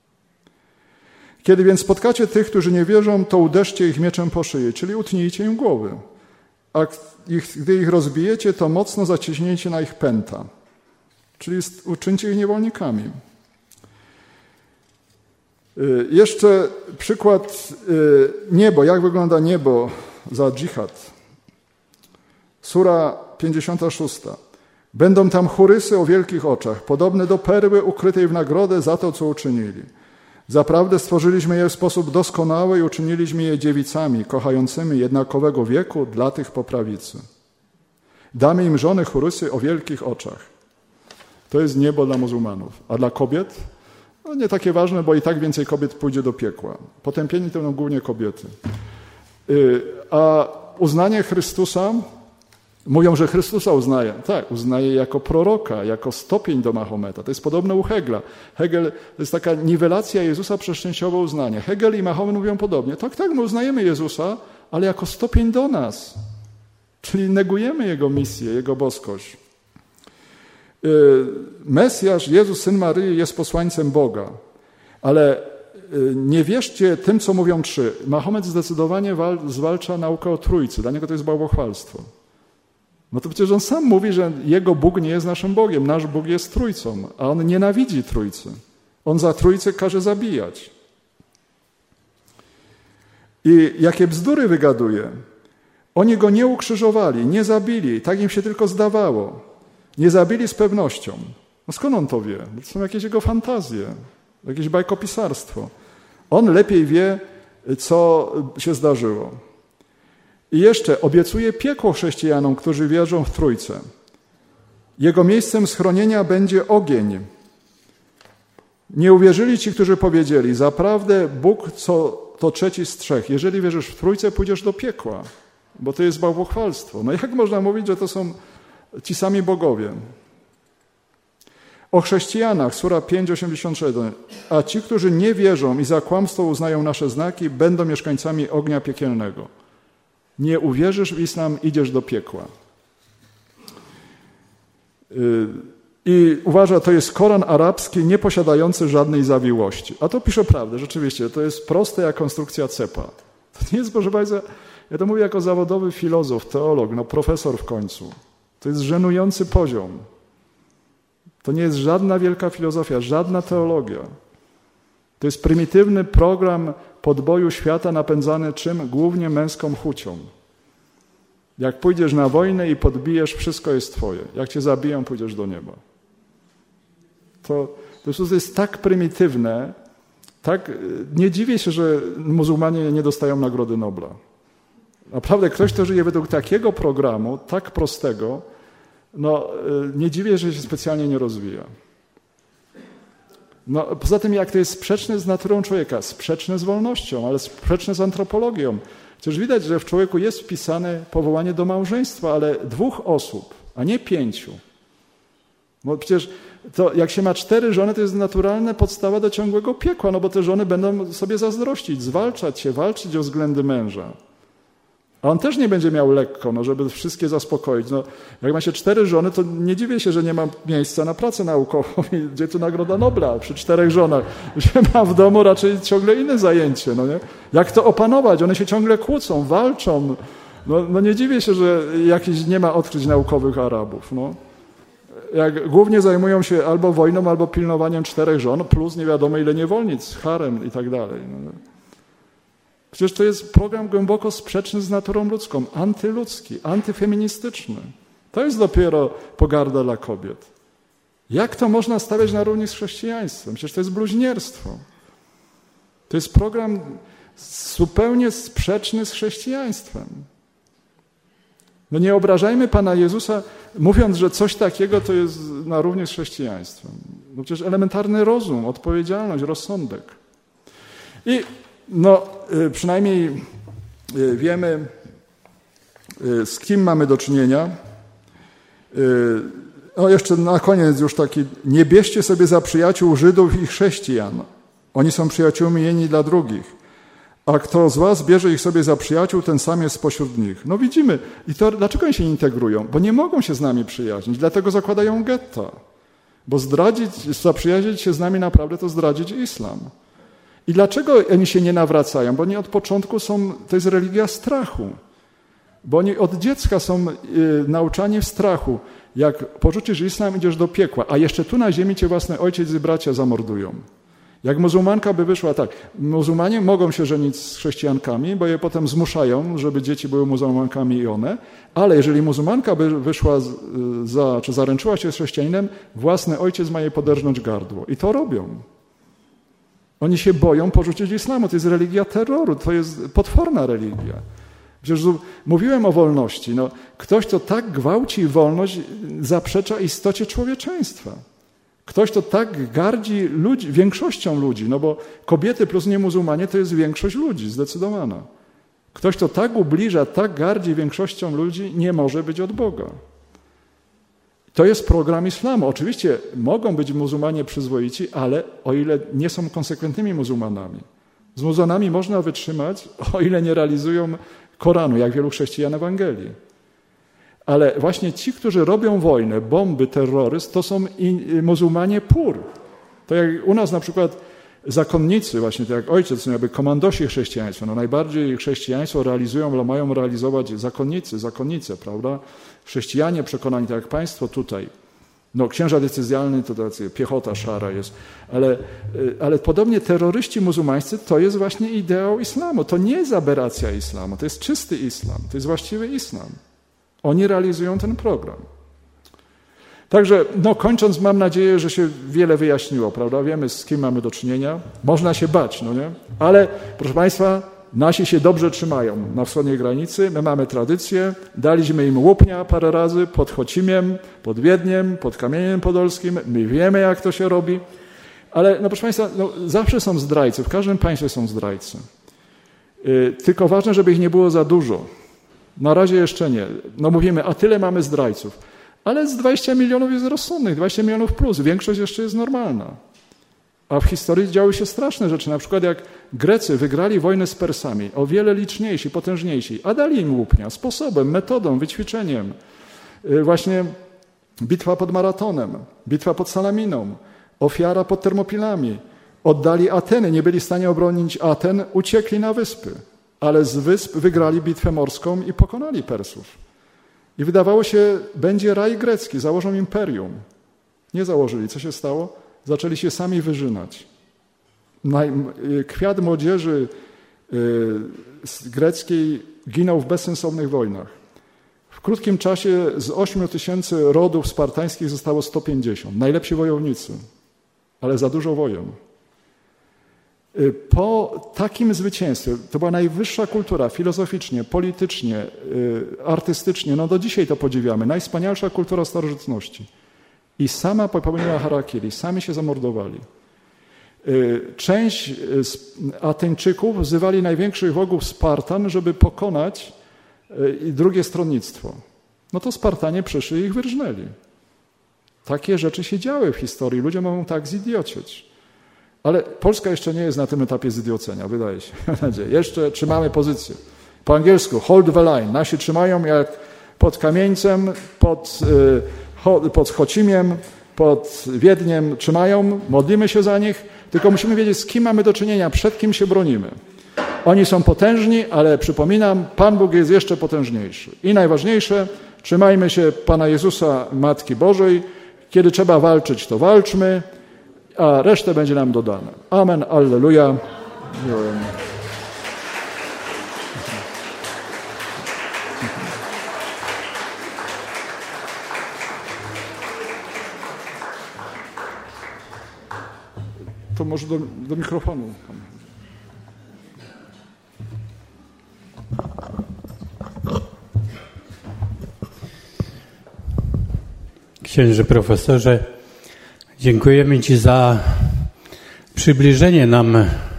Kiedy więc spotkacie tych, którzy nie wierzą, to uderzcie ich mieczem po szyi, czyli utnijcie im głowy. A ich, gdy ich rozbijecie, to mocno zaciśnijcie na ich pęta, czyli uczyńcie ich niewolnikami. Jeszcze przykład niebo. Jak wygląda niebo za dżihad? Sura pięćdziesiąta szósta. Będą tam chórysy o wielkich oczach, podobne do perły ukrytej w nagrodę za to, co uczynili. Zaprawdę stworzyliśmy je w sposób doskonały i uczyniliśmy je dziewicami, kochającymi jednakowego wieku dla tych po prawicy. Damy im żony chórysy o wielkich oczach. To jest niebo dla muzułmanów. A dla kobiet? No nie takie ważne, bo i tak więcej kobiet pójdzie do piekła. Potępieni to będą głównie kobiety. A uznanie Chrystusa, mówią, że Chrystusa uznaje. Tak, uznaje jako proroka, jako stopień do Mahometa. To jest podobne u Hegla. Hegel to jest taka niwelacja Jezusa przez częściowe uznanie. Hegel i Mahomet mówią podobnie. Tak, tak, my uznajemy Jezusa, ale jako stopień do nas. Czyli negujemy Jego misję, Jego boskość. Mesjasz, Jezus, Syn Maryi, jest posłańcem Boga. Ale nie wierzcie tym, co mówią trzy. Mahomet zdecydowanie wal, zwalcza naukę o Trójcy. Dla niego to jest bałwochwalstwo. No to przecież on sam mówi, że jego Bóg nie jest naszym Bogiem. Nasz Bóg jest Trójcą, a on nienawidzi Trójcy. On za Trójcę każe zabijać. I jakie bzdury wygaduje. Oni go nie ukrzyżowali, nie zabili, tak im się tylko zdawało. Nie zabili z pewnością. No skąd on to wie? To są jakieś jego fantazje, jakieś bajkopisarstwo. On lepiej wie, co się zdarzyło. I jeszcze obiecuje piekło chrześcijanom, którzy wierzą w Trójcę. Jego miejscem schronienia będzie ogień. Nie uwierzyli ci, którzy powiedzieli, zaprawdę Bóg co, to trzeci z trzech. Jeżeli wierzysz w Trójcę, pójdziesz do piekła, bo to jest bałwochwalstwo. No jak można mówić, że to są ci sami bogowie? O chrześcijanach, sura pięć, osiemdziesiąt jeden. A ci, którzy nie wierzą i za kłamstwo uznają nasze znaki, będą mieszkańcami ognia piekielnego. Nie uwierzysz w islam, idziesz do piekła. I uważa, to jest Koran arabski, nieposiadający żadnej zawiłości. A to pisze prawdę, rzeczywiście, to jest proste jak konstrukcja cepa. To nie jest, proszę Państwa, ja to mówię jako zawodowy filozof, teolog, no profesor w końcu. To jest żenujący poziom. To nie jest żadna wielka filozofia, żadna teologia. To jest prymitywny program podboju świata napędzany czym? Głównie męską chucią. Jak pójdziesz na wojnę i podbijesz, wszystko jest twoje. Jak cię zabiją, pójdziesz do nieba. To, to jest tak prymitywne, tak, nie dziwię się, że muzułmanie nie dostają Nagrody Nobla. Naprawdę ktoś, kto żyje według takiego programu, tak prostego, no nie dziwię, że się specjalnie nie rozwija. No, poza tym, jak to jest sprzeczne z naturą człowieka, sprzeczne z wolnością, ale sprzeczne z antropologią. Przecież widać, że w człowieku jest wpisane powołanie do małżeństwa, ale dwóch osób, a nie pięciu. Bo przecież to, jak się ma cztery żony, to jest naturalna podstawa do ciągłego piekła, no bo te żony będą sobie zazdrościć, zwalczać się, walczyć o względy męża. A on też nie będzie miał lekko, no, żeby wszystkie zaspokoić. No, jak ma się cztery żony, to nie dziwię się, że nie ma miejsca na pracę naukową. Gdzie tu Nagroda Nobla przy czterech żonach? Się ma w domu raczej ciągle inne zajęcie. No nie? Jak to opanować? One się ciągle kłócą, walczą. No, no nie dziwię się, że jakiś nie ma odkryć naukowych Arabów. No. Jak głównie zajmują się albo wojną, albo pilnowaniem czterech żon, plus nie wiadomo ile niewolnic, harem i tak dalej. No. Przecież to jest program głęboko sprzeczny z naturą ludzką, antyludzki, antyfeministyczny. To jest dopiero pogarda dla kobiet. Jak to można stawiać na równi z chrześcijaństwem? Przecież to jest bluźnierstwo. To jest program zupełnie sprzeczny z chrześcijaństwem. No nie obrażajmy Pana Jezusa, mówiąc, że coś takiego to jest na równi z chrześcijaństwem. No przecież elementarny rozum, odpowiedzialność, rozsądek. I no, przynajmniej wiemy, z kim mamy do czynienia. No jeszcze na koniec już taki, nie bierzcie sobie za przyjaciół Żydów i chrześcijan. Oni są przyjaciółmi jedni dla drugich. A kto z was bierze ich sobie za przyjaciół, ten sam jest spośród nich. No widzimy. I to dlaczego oni się nie integrują? Bo nie mogą się z nami przyjaźnić, dlatego zakładają getta. Bo zdradzić, zaprzyjaźnić się z nami naprawdę to zdradzić islam. I dlaczego oni się nie nawracają? Bo oni od początku są, to jest religia strachu. Bo oni od dziecka są y, nauczani w strachu. Jak porzucisz islam, idziesz do piekła, a jeszcze tu na ziemi cię własny ojciec i bracia zamordują. Jak muzułmanka by wyszła, tak, muzułmanie mogą się żenić z chrześcijankami, bo je potem zmuszają, żeby dzieci były muzułmankami i one, ale jeżeli muzułmanka by wyszła za, czy zaręczyła się z chrześcijaninem, własny ojciec ma jej poderżnąć gardło. I to robią. Oni się boją porzucić islamu. To jest religia terroru, to jest potworna religia. Przecież mówiłem o wolności. No, ktoś, kto tak gwałci wolność, zaprzecza istocie człowieczeństwa. Ktoś, kto tak gardzi ludzi, większością ludzi, no bo kobiety plus niemuzułmanie to jest większość ludzi, zdecydowana. Ktoś, kto tak ubliża, tak gardzi większością ludzi, nie może być od Boga. To jest program islamu. Oczywiście mogą być muzułmanie przyzwoici, ale o ile nie są konsekwentnymi muzułmanami. Z muzułmanami można wytrzymać, o ile nie realizują Koranu, jak wielu chrześcijan Ewangelii. Ale właśnie ci, którzy robią wojnę, bomby, terroryzm, to są muzułmanie pur. To jak u nas na przykład zakonnicy, właśnie tak jak ojciec, są jakby komandosi chrześcijaństwa. No najbardziej chrześcijaństwo realizują, ale mają realizować zakonnicy, zakonnice, prawda? Chrześcijanie przekonani, tak jak państwo tutaj. No księża decyzjalny to tacy, piechota szara jest. Ale, ale podobnie terroryści muzułmańscy to jest właśnie ideał islamu. To nie jest aberracja islamu, to jest czysty islam, to jest właściwy islam. Oni realizują ten program. Także, no kończąc, mam nadzieję, że się wiele wyjaśniło, prawda? Wiemy, z kim mamy do czynienia. Można się bać, no nie? Ale, proszę Państwa, nasi się dobrze trzymają na wschodniej granicy. My mamy tradycję. Daliśmy im łupnia parę razy pod Chocimiem, pod Wiedniem, pod Kamieniem Podolskim. My wiemy, jak to się robi. Ale, no proszę Państwa, no, zawsze są zdrajcy. W każdym państwie są zdrajcy. Yy, tylko ważne, żeby ich nie było za dużo. Na razie jeszcze nie. No mówimy, a tyle mamy zdrajców. Ale z dwudziestu milionów jest rozsądnych, dwadzieścia milionów plus. Większość jeszcze jest normalna. A w historii działy się straszne rzeczy. Na przykład jak Grecy wygrali wojnę z Persami, o wiele liczniejsi, potężniejsi, a dali im łupnia sposobem, metodą, wyćwiczeniem. Właśnie bitwa pod Maratonem, bitwa pod Salaminą, ofiara pod Termopilami. Oddali Ateny, nie byli w stanie obronić Aten, uciekli na wyspy. Ale z wysp wygrali bitwę morską i pokonali Persów. I wydawało się, będzie raj grecki, założą imperium. Nie założyli. Co się stało? Zaczęli się sami wyżynać. Kwiat młodzieży greckiej ginął w bezsensownych wojnach. W krótkim czasie z ośmiu tysięcy rodów spartańskich zostało sto pięćdziesiąt. Najlepsi wojownicy, ale za dużo wojen. Po takim zwycięstwie, to była najwyższa kultura filozoficznie, politycznie, artystycznie, no do dzisiaj to podziwiamy, najwspanialsza kultura starożytności. I sama popełniła harakiri, sami się zamordowali. Część Ateńczyków wzywali największych bogów Spartan, żeby pokonać drugie stronnictwo. No to Spartanie przyszli i ich wyrżnęli. Takie rzeczy się działy w historii, ludzie mogą tak zidiocieć. Ale Polska jeszcze nie jest na tym etapie zidiocenia, wydaje się. Mam nadzieję. Jeszcze trzymamy pozycję. Po angielsku hold the line. Nasi trzymają jak pod Kamieńcem, pod, pod Chocimiem, pod Wiedniem trzymają. Modlimy się za nich. Tylko musimy wiedzieć, z kim mamy do czynienia, przed kim się bronimy. Oni są potężni, ale przypominam, Pan Bóg jest jeszcze potężniejszy. I najważniejsze, trzymajmy się Pana Jezusa, Matki Bożej. Kiedy trzeba walczyć, to walczmy. A resztę będzie nam dodane. Amen, alleluja. To może do, do mikrofonu. Księże profesorze, dziękujemy Ci za przybliżenie nam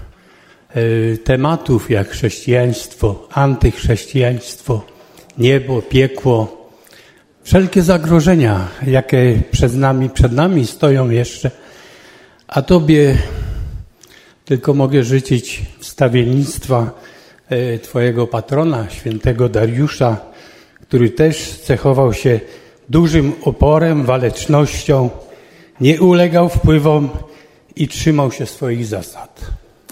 tematów jak chrześcijaństwo, antychrześcijaństwo, niebo, piekło, wszelkie zagrożenia, jakie przed nami, przed nami stoją jeszcze. A Tobie tylko mogę życzyć wstawiennictwa Twojego patrona, świętego Dariusza, który też cechował się dużym oporem, walecznością, nie ulegał wpływom i trzymał się swoich zasad.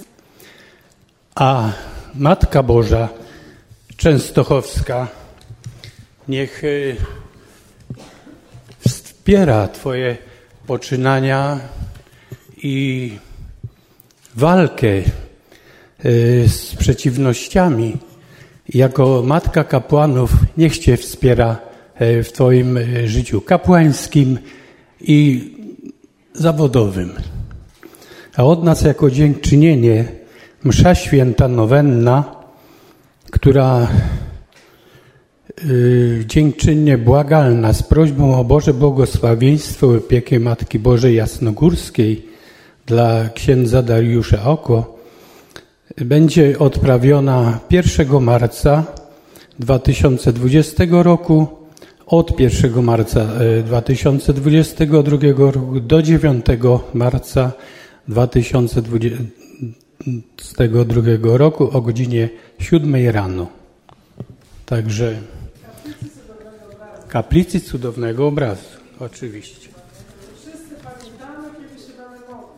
A Matka Boża Częstochowska niech wspiera Twoje poczynania i walkę z przeciwnościami. Jako matka kapłanów niech Cię wspiera w Twoim życiu kapłańskim i zawodowym. A od nas jako dziękczynienie msza święta nowenna, która yy, dziękczynnie błagalna z prośbą o Boże błogosławieństwo i opiekę Matki Bożej Jasnogórskiej dla księdza Dariusza Oko będzie odprawiona pierwszego marca dwa tysiące dwudziestego roku, od pierwszego marca dwa tysiące dwudziestego drugiego roku do dziewiątego marca dwa tysiące dwudziestego drugiego roku o godzinie siódmej rano. Także Kaplicy Cudownego Obrazu, oczywiście. Wszyscy pamiętamy, kiedy się mamy modlić.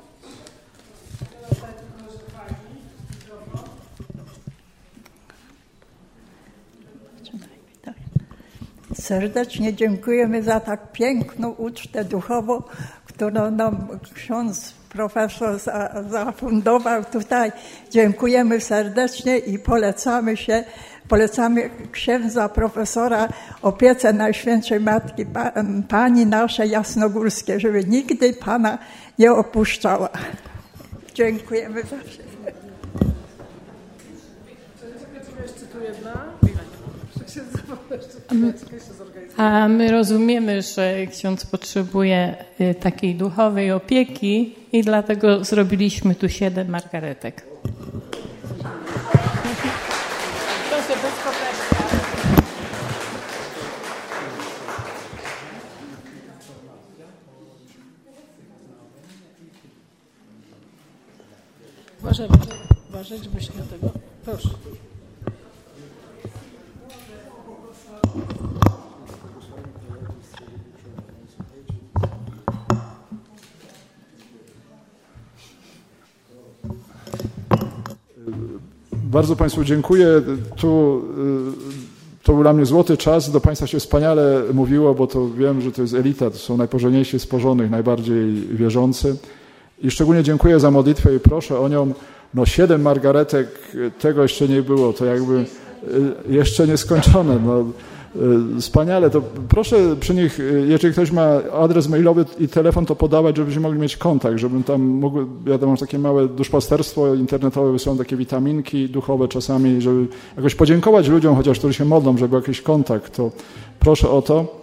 Serdecznie dziękujemy za tak piękną ucztę duchową, którą nam ksiądz profesor za, zafundował tutaj. Dziękujemy serdecznie i polecamy się, polecamy księdza profesora opiece Najświętszej Matki Pani naszej Jasnogórskiej, żeby nigdy Pana nie opuszczała. Dziękujemy za wszystko. Jeszcze tu jedna. A my rozumiemy, że ksiądz potrzebuje takiej duchowej opieki i dlatego zrobiliśmy tu siedem margaretek. Proszę, bez koperty. Uważaj, uważaj, żebyś nie tego. Proszę. Bardzo Państwu dziękuję. Tu, to był dla mnie złoty czas. Do Państwa się wspaniale mówiło, bo to wiem, że to jest elita. To są najporządniejsi z porządnych, najbardziej wierzący. I szczególnie dziękuję za modlitwę i proszę o nią. No siedem margaretek, tego jeszcze nie było. To jakby jeszcze nieskończone. No, wspaniale. To proszę przy nich, jeżeli ktoś ma adres mailowy i telefon, to podawać, żebyśmy mogli mieć kontakt, żebym tam mógł, ja tam mam takie małe duszpasterstwo internetowe, wysyłam takie witaminki duchowe czasami, żeby jakoś podziękować ludziom, chociaż którzy się modlą, żeby jakiś kontakt, to proszę o to.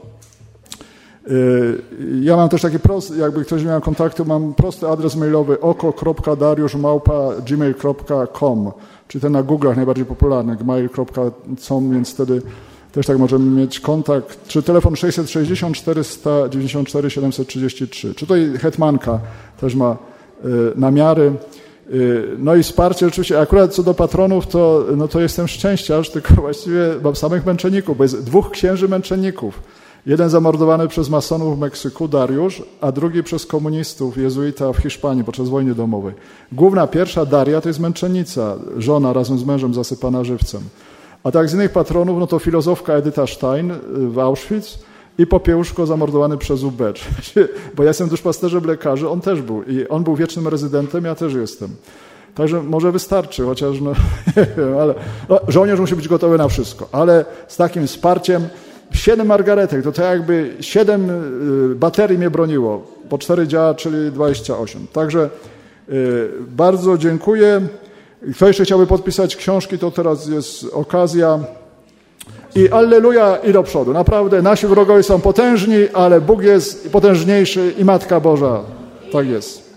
Ja mam też taki prosty, jakby ktoś miał kontaktu, mam prosty adres mailowy oko kropka dariusz małpa gmail kropka com, czyli ten na Google'ach najbardziej popularny, gmail kropka com, więc wtedy też tak możemy mieć kontakt, czy telefon sześćset sześćdziesiąt czterysta dziewięćdziesiąt cztery siedemset trzydzieści trzy, czy tutaj Hetmanka też ma y, namiary. Y, no i wsparcie oczywiście, akurat co do patronów, to, no to jestem szczęściarz, tylko właściwie mam samych męczenników, bo jest dwóch księży męczenników. Jeden zamordowany przez masonów w Meksyku, Dariusz, a drugi przez komunistów, jezuita w Hiszpanii podczas wojny domowej. Główna pierwsza, Daria, to jest męczennica, żona razem z mężem zasypana żywcem. A tak z innych patronów, no to filozofka Edyta Stein w Auschwitz i Popiełuszko zamordowany przez U B. Bo ja jestem duszpasterzem lekarzy, on też był. I on był wiecznym rezydentem, ja też jestem. Także może wystarczy, chociaż no, nie wiem, ale no, żołnierz musi być gotowy na wszystko. Ale z takim wsparciem siedem margaretek, to to jakby siedem baterii mnie broniło. Po cztery działa, czyli dwadzieścia osiem. Także y, bardzo dziękuję. Kto jeszcze chciałby podpisać książki, to teraz jest okazja. I alleluja i do przodu. Naprawdę nasi wrogowie są potężni, ale Bóg jest potężniejszy i Matka Boża. Tak jest.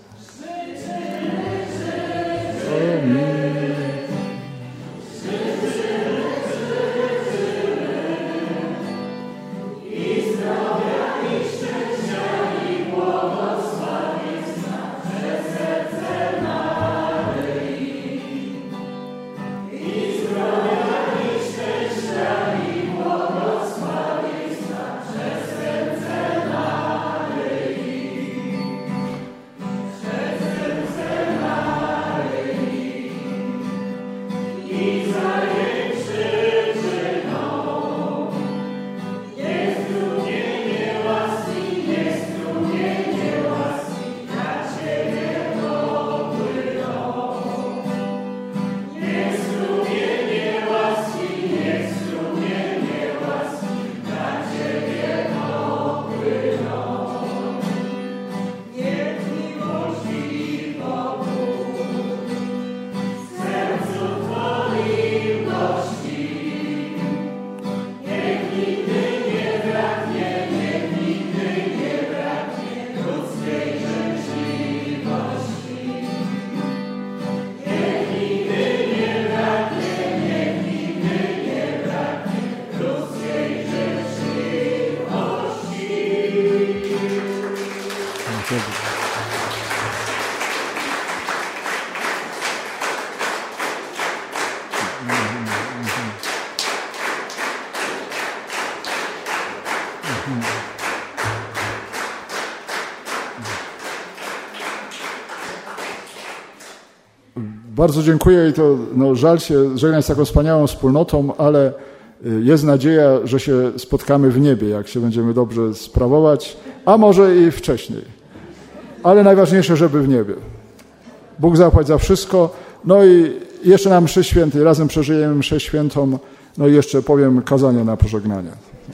Bardzo dziękuję i to no, żal się żegnać z taką wspaniałą wspólnotą, ale jest nadzieja, że się spotkamy w niebie, jak się będziemy dobrze sprawować, a może i wcześniej. Ale najważniejsze, żeby w niebie. Bóg zapłać za wszystko. No i jeszcze na mszy świętej, razem przeżyjemy mszę świętą, no i jeszcze powiem kazanie na pożegnanie.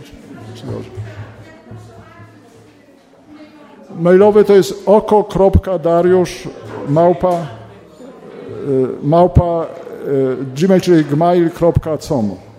Mailowy to jest oko kropka dariusz małpa małpa gmail, czyli gmail kropka com.